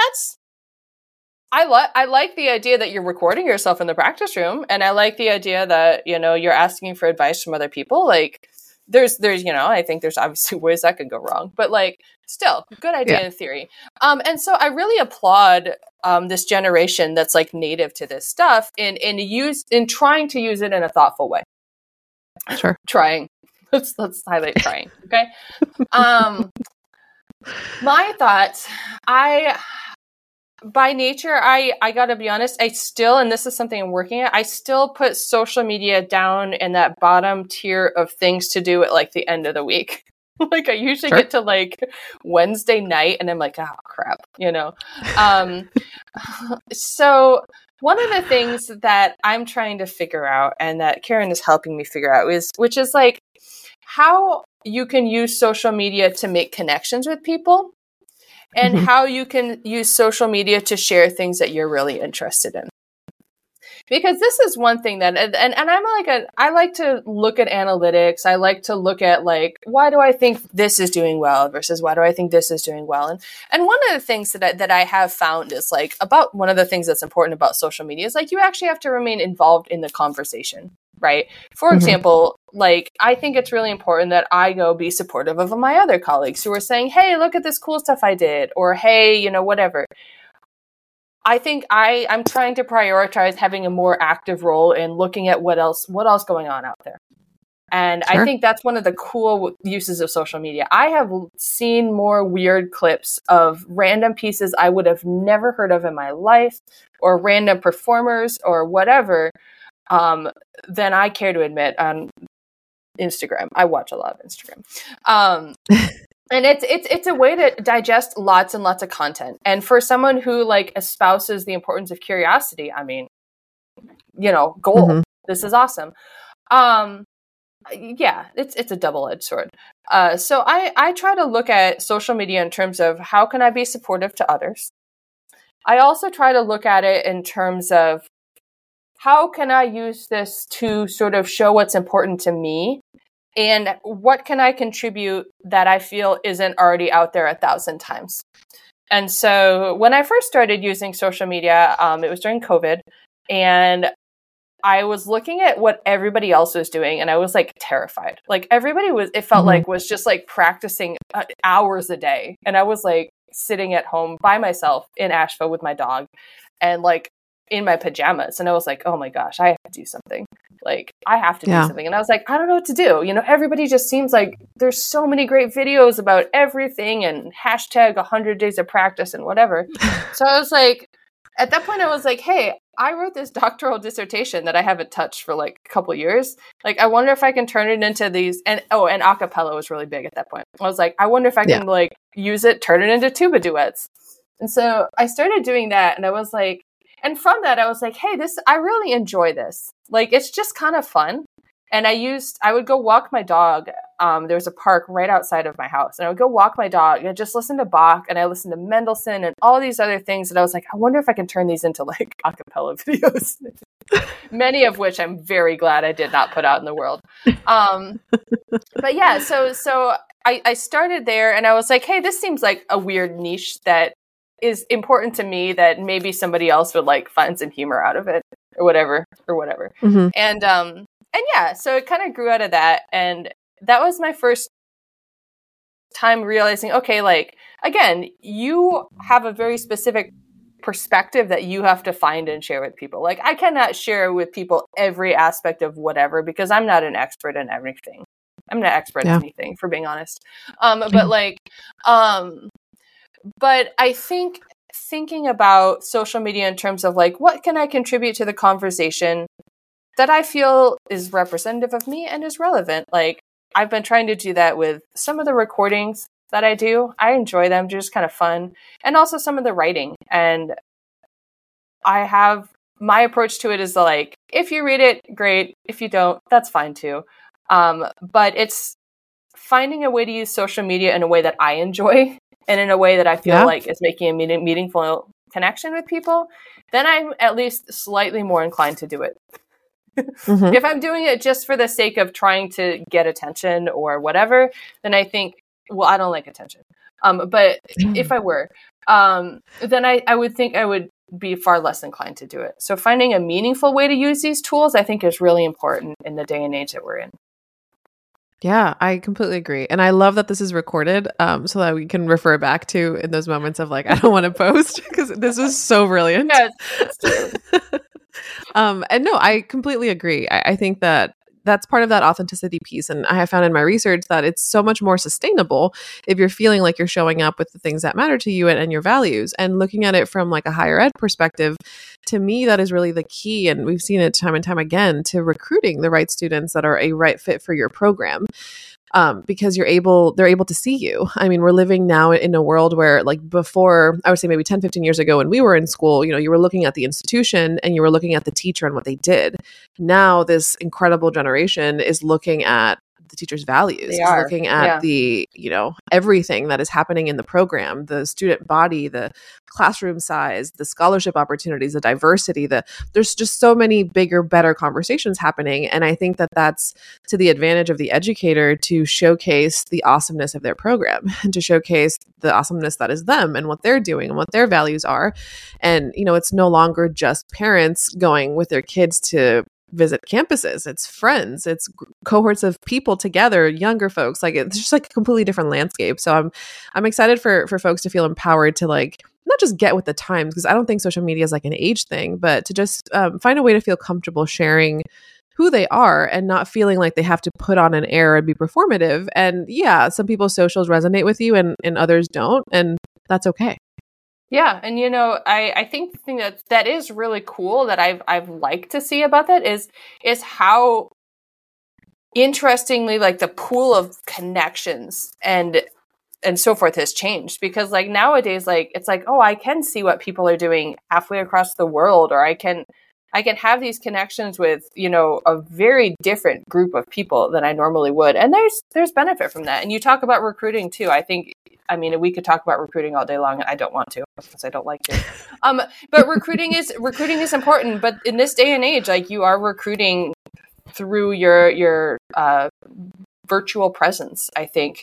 I like the idea that you're recording yourself in the practice room. And I like the idea that, you know, you're asking for advice from other people. Like there's, you know, I think there's obviously ways that could go wrong, but like still good idea in theory. And so I really applaud this generation that's like native to this stuff in trying to use it in a thoughtful way. Sure. Trying. Let's highlight trying. Okay. My thoughts, by nature, I gotta be honest, I still, and this is something I'm working at, I still put social media down in that bottom tier of things to do at like the end of the week. Like I usually get to like Wednesday night and I'm like, oh crap, you know? So one of the things that I'm trying to figure out and that Karen is helping me figure out which is like how you can use social media to make connections with people. and how you can use social media to share things that you're really interested in. Because this is one thing that, and I like to look at analytics. I like to look at like, why do I think this is doing well versus why do I think this is doing well? And one of the things that I have found is like about one of the things that's important about social media is like, you actually have to remain involved in the conversation, right? For example, like, I think it's really important that I go be supportive of my other colleagues who are saying, hey, look at this cool stuff I did, or hey, you know, whatever. I think I'm trying to prioritize having a more active role in looking at what else going on out there. And I think that's one of the cool uses of social media. I have seen more weird clips of random pieces I would have never heard of in my life, or random performers or whatever, than I care to admit on Instagram. I watch a lot of Instagram. And it's a way to digest lots and lots of content. And for someone who like espouses the importance of curiosity, I mean, you know, gold. This is awesome. Yeah, it's a double-edged sword. So I try to look at social media in terms of how can I be supportive to others. I also try to look at it in terms of how can I use this to sort of show what's important to me, and what can I contribute that I feel isn't already out there 1,000 times. And so when I first started using social media, it was during COVID, and I was looking at what everybody else was doing, and I was like terrified. Like everybody was just like practicing hours a day. And I was like sitting at home by myself in Asheville with my dog and like in my pajamas. And I was like, oh my gosh, I have to do something. Like I have to do something. And I was like, I don't know what to do. You know, everybody just seems like there's so many great videos about everything and hashtag 100 days of practice and whatever. So I was like, at that point I was like, hey, I wrote this doctoral dissertation that I haven't touched for like a couple years. Like, I wonder if I can turn it into these, and acapella was really big at that point. I was like, I wonder if I can like use it, turn it into tuba duets. And so I started doing that, and I was like, and from that I was like, hey, I really enjoy this. Like, it's just kind of fun. And I would go walk my dog. There's a park right outside of my house, and I would go walk my dog and just listen to Bach, and I listened to Mendelssohn and all these other things. And I was like, I wonder if I can turn these into like a cappella videos, many of which I'm very glad I did not put out in the world. But yeah, so I started there, and I was like, hey, this seems like a weird niche that is important to me, that maybe somebody else would like find some humor out of it or whatever. And yeah, so it kind of grew out of that. And that was my first time realizing, okay, like, again, you have a very specific perspective that you have to find and share with people. Like, I cannot share with people every aspect of whatever, because I'm not an expert in everything. I'm not expert in anything, for being honest. But I think thinking about social media in terms of like, what can I contribute to the conversation that I feel is representative of me and is relevant. Like, I've been trying to do that with some of the recordings that I do. I enjoy them, just kind of fun. And also some of the writing. And my approach to it is like, if you read it, great. If you don't, that's fine too. But it's finding a way to use social media in a way that I enjoy, and in a way that I feel like is making a meaningful connection with people. Then I'm at least slightly more inclined to do it. If I'm doing it just for the sake of trying to get attention or whatever, then I think, well, I don't like attention. But if I were, then I would think I would be far less inclined to do it. So finding a meaningful way to use these tools, I think, is really important in the day and age that we're in. Yeah, I completely agree. And I love that this is recorded so that we can refer back to in those moments of like, I don't want to post, because this was so brilliant. Yes, it's true. And no, I completely agree. I think that that's part of that authenticity piece. And I have found in my research that it's so much more sustainable if you're feeling like you're showing up with the things that matter to you and your values, and looking at it from like a higher ed perspective. To me, that is really the key. And we've seen it time and time again to recruiting the right students that are a right fit for your program. Because they're able to see you. I mean, we're living now in a world where, like, before, I would say maybe 10, 15 years ago when we were in school, you know, you were looking at the institution and you were looking at the teacher and what they did. Now this incredible generation is looking at the teacher's values. They He's are. looking at the, you know, everything that is happening in the program, the student body, the classroom size, the scholarship opportunities, the diversity, there's just so many bigger, better conversations happening. And I think that that's to the advantage of the educator to showcase the awesomeness of their program and to showcase the awesomeness that is them and what they're doing and what their values are. And, you know, it's no longer just parents going with their kids to visit campuses. It's friends, it's cohorts of people together, younger folks. Like, it's just like a completely different landscape. So I'm excited for folks to feel empowered to, like, not just get with the times, because I don't think social media is like an age thing, but to just find a way to feel comfortable sharing who they are and not feeling like they have to put on an air and be performative. And yeah, some people's socials resonate with you and others don't, and that's okay. Yeah, and you know, I think the thing that is really cool that I've liked to see about that is how interestingly, like, the pool of connections and so forth has changed. Because, like, nowadays, like, it's like, oh, I can see what people are doing halfway across the world, or I can have these connections with, you know, a very different group of people than I normally would. And there's benefit from that. And you talk about recruiting too. I mean, we could talk about recruiting all day long, and I don't want to because I don't like to. But recruiting is important. But in this day and age, like, you are recruiting through your virtual presence, I think,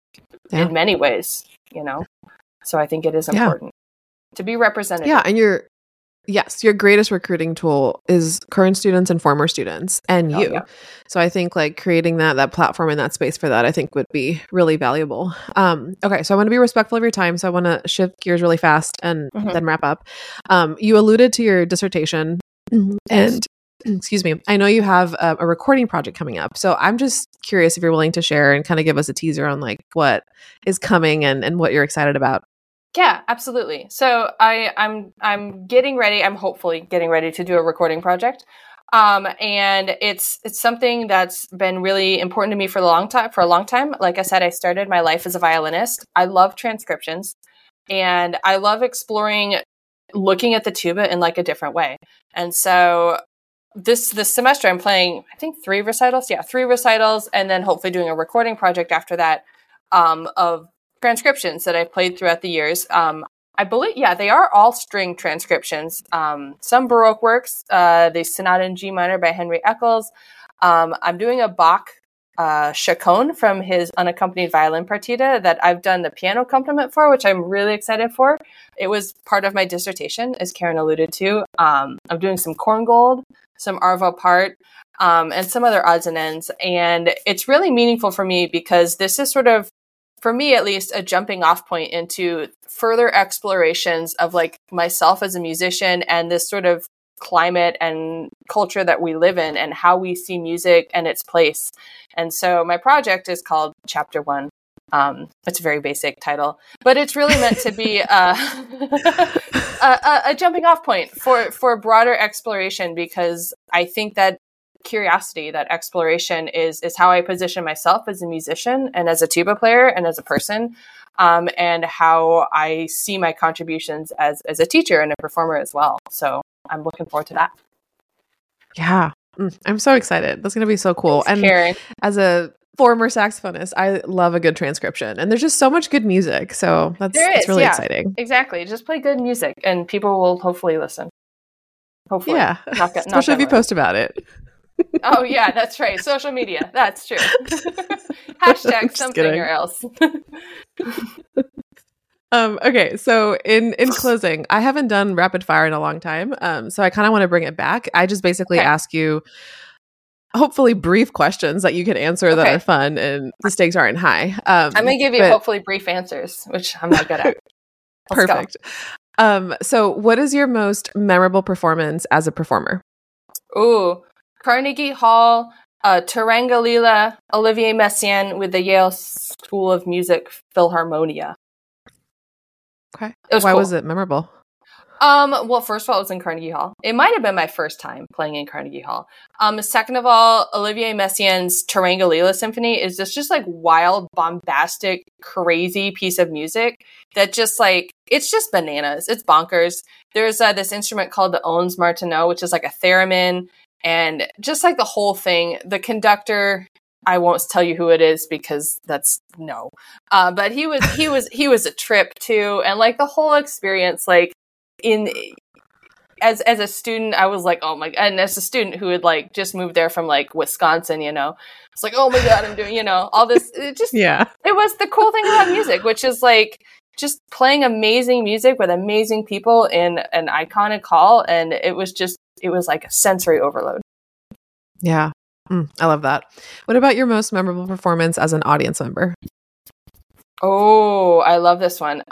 in many ways, you know. So I think it is important to be representative. Yeah, and your greatest recruiting tool is current students and former students and you. Yeah. So I think, like, creating that platform and that space for that, I think, would be really valuable. Okay, so I want to be respectful of your time. So I want to shift gears really fast and then wrap up. You alluded to your dissertation and excuse me, I know you have a recording project coming up. So I'm just curious if you're willing to share and kind of give us a teaser on, like, what is coming and what you're excited about. Yeah, absolutely. So I'm getting ready. I'm hopefully getting ready to do a recording project. And it's something that's been really important to me for a long time. Like I said, I started my life as a violinist. I love transcriptions, and I love exploring, looking at the tuba in, like, a different way. And so this semester I'm playing, I think 3 recitals. Yeah, 3 recitals, and then hopefully doing a recording project after that, of transcriptions that I've played throughout the years. I believe, they are all string transcriptions. Some Baroque works, the Sonata in G minor by Henry Eccles. I'm doing a Bach chaconne from his unaccompanied violin partita that I've done the piano accompaniment for, which I'm really excited for. It was part of my dissertation, as Karen alluded to. I'm doing some Korngold, some Arvo Part, and some other odds and ends. And it's really meaningful for me because this is sort of, for me at least, a jumping off point into further explorations of, like, myself as a musician and this sort of climate and culture that we live in and how we see music and its place. And so my project is called Chapter 1. It's a very basic title, but it's really meant to be a jumping off point for broader exploration, because I think that curiosity, that exploration is how I position myself as a musician and as a tuba player and as a person, and how I see my contributions as a teacher and a performer as well. So I'm looking forward to that. Yeah, I'm so excited. That's going to be so cool. Thanks, and Karen. As a former saxophonist, I love a good transcription, and there's just so much good music. So it's really exciting. Exactly. Just play good music and people will hopefully listen. Hopefully. Yeah. Especially if you post about it. Oh yeah, that's right. Social media. That's true. Hashtag something kidding. Or else. Okay. So in closing, I haven't done rapid fire in a long time. So I kind of want to bring it back. I just basically ask you hopefully brief questions that you can answer that are fun and the stakes aren't high. I'm going to give you hopefully brief answers, which I'm not good at. Perfect. So what is your most memorable performance as a performer? Ooh, Carnegie Hall, Turanga Lila, Olivier Messiaen with the Yale School of Music Philharmonia. Okay. Why was it memorable? Well, first of all, it was in Carnegie Hall. It might have been my first time playing in Carnegie Hall. Second of all, Olivier Messiaen's Turanga Lila Symphony is just like wild, bombastic, crazy piece of music that just like, it's just bananas. It's bonkers. There's this instrument called the Ons Martineau, which is like a theremin, and just like the whole thing, the conductor, I won't tell you who it is because that's no. But he was a trip too. And like the whole experience, like as a student, I was like, oh my God. And as a student who had like just moved there from like Wisconsin, it's like, oh my God, I'm doing, all this. It just, it was the cool thing about music, which is like just playing amazing music with amazing people in an iconic hall. And it was like a sensory overload. Yeah. I love that. What about your most memorable performance as an audience member? Oh, I love this one.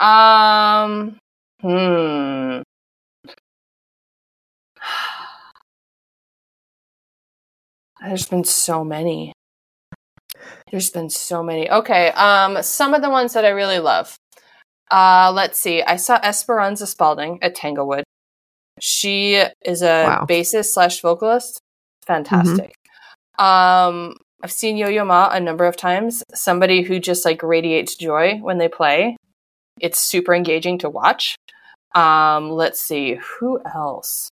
There's been so many. Okay. Some of the ones that I really love. Let's see. I saw Esperanza Spalding at Tanglewood. She is a bassist / vocalist. Fantastic. I've seen Yo-Yo Ma a number of times. Somebody who just like radiates joy when they play. It's super engaging to watch. Let's see. Who else?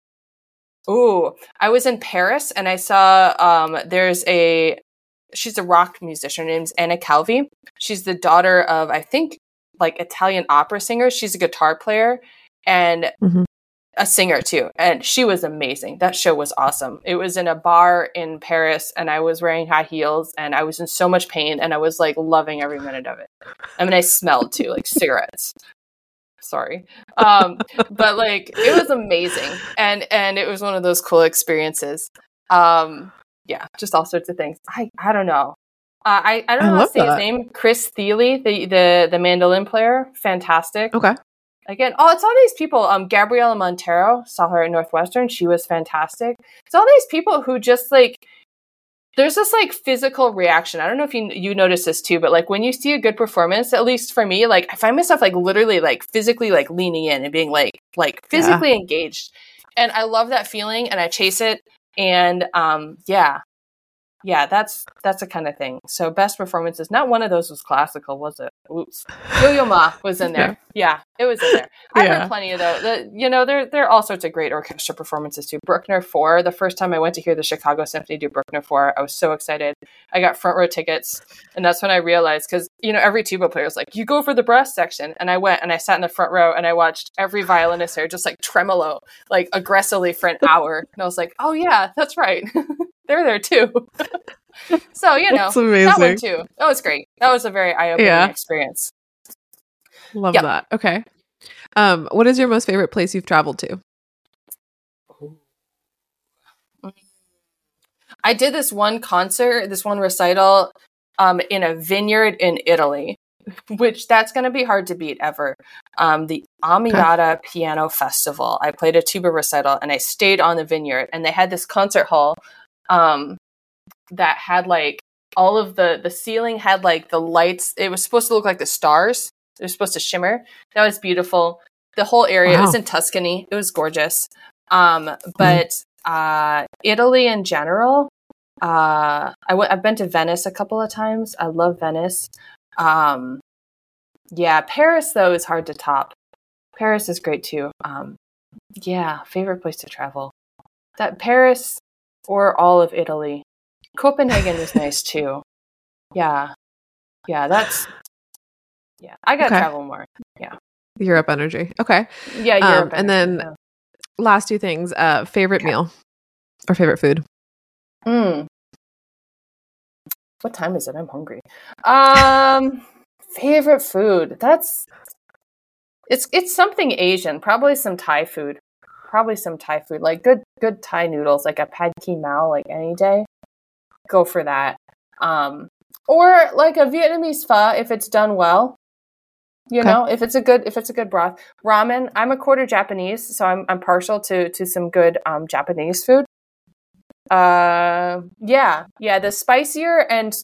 Ooh, I was in Paris and I saw she's a rock musician. Her name's Anna Calvi. She's the daughter of, I think, like Italian opera singer. She's a guitar player and a singer too. And she was amazing. That show was awesome. It was in a bar in Paris and I was wearing high heels and I was in so much pain and I was like loving every minute of it. I mean, I smelled too, like cigarettes. Sorry. But like, it was amazing. And it was one of those cool experiences. Yeah, just all sorts of things. I don't know. I don't know how to say his name. Chris Thiele, the mandolin player. Fantastic. Okay. Again, it's all these people. Gabriela Montero, saw her at Northwestern. She was fantastic. It's all these people who just like, there's this like physical reaction. I don't know if you notice this too, but like when you see a good performance, at least for me, like I find myself like literally like physically like leaning in and being like physically engaged. And I love that feeling and I chase it. And yeah, that's the kind of thing. So best performances. Not one of those was classical, was it? Oops. Yo-Yo Ma was in there. Yeah, it was in there. I've heard plenty of those. There are all sorts of great orchestra performances too. Bruckner 4. The first time I went to hear the Chicago Symphony do Bruckner 4, I was so excited. I got front row tickets, and that's when I realized, because every tuba player is like, you go for the brass section, and I went and I sat in the front row and I watched every violinist there just like tremolo, like aggressively for an hour, and I was like, oh yeah, that's right. They're there too. So, That's amazing. That one too. That was great. That was a very eye-opening experience. Love that. Okay. What is your most favorite place you've traveled to? I did this one recital in a vineyard in Italy, which that's going to be hard to beat ever. The Amiata Piano Festival. I played a tuba recital and I stayed on the vineyard, and they had this concert hall that had like all of the ceiling had like the lights. It was supposed to look like the stars. It was supposed to shimmer. That was beautiful. The whole area, it was in Tuscany. It was gorgeous. But Italy in general, I've been to Venice a couple of times. I love Venice. Yeah, Paris though is hard to top. Paris is great too. Favorite place to travel. That Paris or all of Italy. Copenhagen was nice too. Yeah, I gotta travel more. Yeah. Europe energy. Okay. Yeah, Europe energy. And then last two things, favorite meal or favorite food? What time is it? I'm hungry. Favorite food. It's something Asian, probably some Thai food. Like good Thai noodles, like a pad ki mao, like any day. Go for that. Or like a Vietnamese pho if it's done well. If it's a good broth. Ramen. I'm a quarter Japanese, so I'm partial to some good Japanese food. The spicier and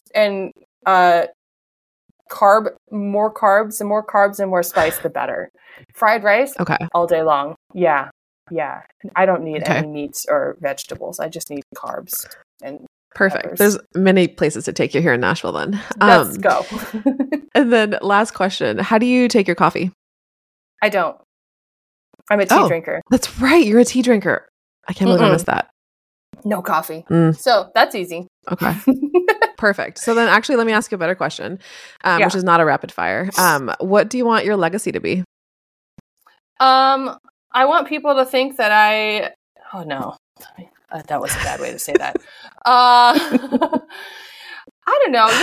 more carbs and more spice, the better. Fried rice, all day long. Yeah. I don't need any meats or vegetables. I just need carbs and perfect. peppers. There's many places to take you here in Nashville then. Let's go. And then last question, how do you take your coffee? I don't. I'm a tea drinker. That's right. You're a tea drinker. I can't believe I missed that. No coffee. So that's easy. Okay. perfect. So then actually let me ask you a better question, which is not a rapid fire. What do you want your legacy to be? I want people to think that oh no, that was a bad way to say that. I don't know.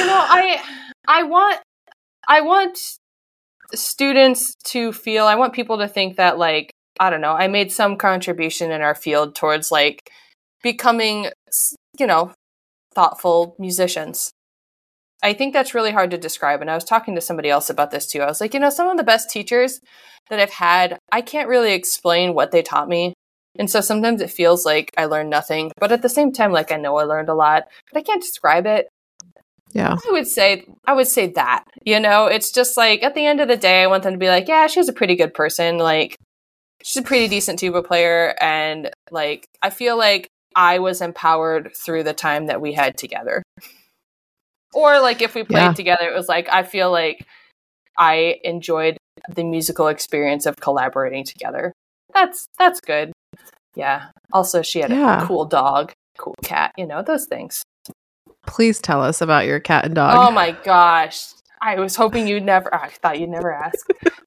I want students to feel, I want people to think that like, I don't know, I made some contribution in our field towards like becoming, thoughtful musicians. I think that's really hard to describe. And I was talking to somebody else about this too. I was like, some of the best teachers that I've had, I can't really explain what they taught me. And so sometimes it feels like I learned nothing, but at the same time, like I know I learned a lot, but I can't describe it. Yeah. I would say that, it's just like at the end of the day, I want them to be like, yeah, she's a pretty good person. Like she's a pretty decent tuba player. And like, I feel like I was empowered through the time that we had together. Or like if we played together, it was like, I feel like I enjoyed the musical experience of collaborating together. That's good. Yeah. Also, she had a cool dog, cool cat, those things. Please tell us about your cat and dog. Oh my gosh. I was hoping I thought you'd never ask.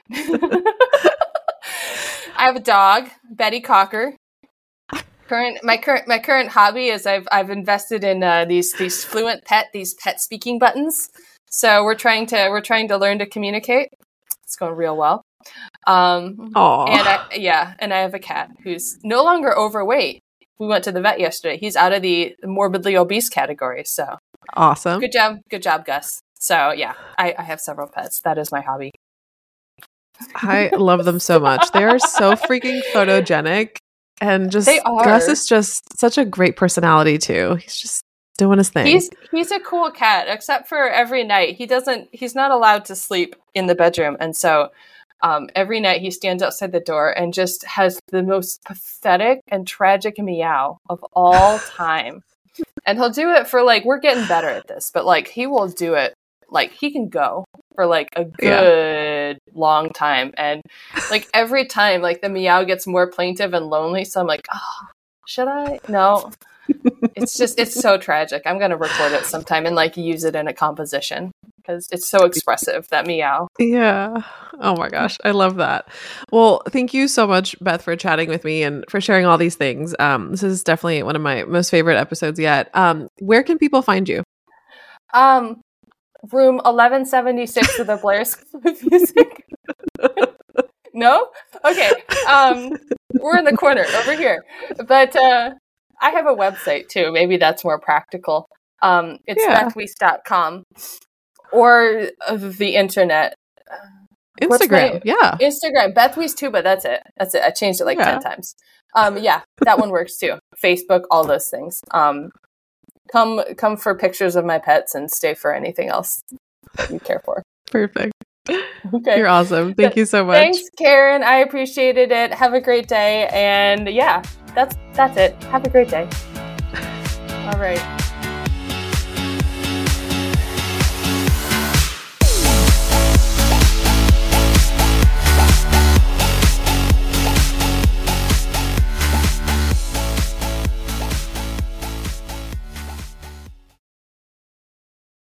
I have a dog, Betty Cocker. My current hobby is I've invested in these Fluent Pet, these pet speaking buttons. So we're trying to learn to communicate. It's going real well. And I have a cat who's no longer overweight. We went to the vet yesterday. He's out of the morbidly obese category. So awesome. Good job, Gus. So yeah, I have several pets. That is my hobby. I love them so much. They are so freaking photogenic, and Gus is just such a great personality too. He's just doing his thing. He's a cool cat, except for every night he's not allowed to sleep in the bedroom, and so every night he stands outside the door and just has the most pathetic and tragic meow of all time. And he'll do it for like, we're getting better at this, but like he will do it like he can go for like a good long time. And like every time like the meow gets more plaintive and lonely. So I'm like, oh, should I? No. It's so tragic. I'm going to record it sometime and like use it in a composition because it's so expressive, that meow. Yeah. Oh my gosh. I love that. Well, thank you so much, Beth, for chatting with me and for sharing all these things. This is definitely one of my most favorite episodes yet. Where can people find you? Room 1176 of the Blair School of Music. No? Okay. We're in the corner over here. But I have a website too. Maybe that's more practical. It's bethweese.com or the internet. Instagram. Instagram. Beth Weese Tuba. That's it. I changed it like 10 times. That one works too. Facebook, all those things. Come for pictures of my pets and stay for anything else you care for. Perfect. Okay. You're awesome. Thank you so much. Thanks, Karen. I appreciated it. Have a great day. And yeah, that's it. Have a great day. All right.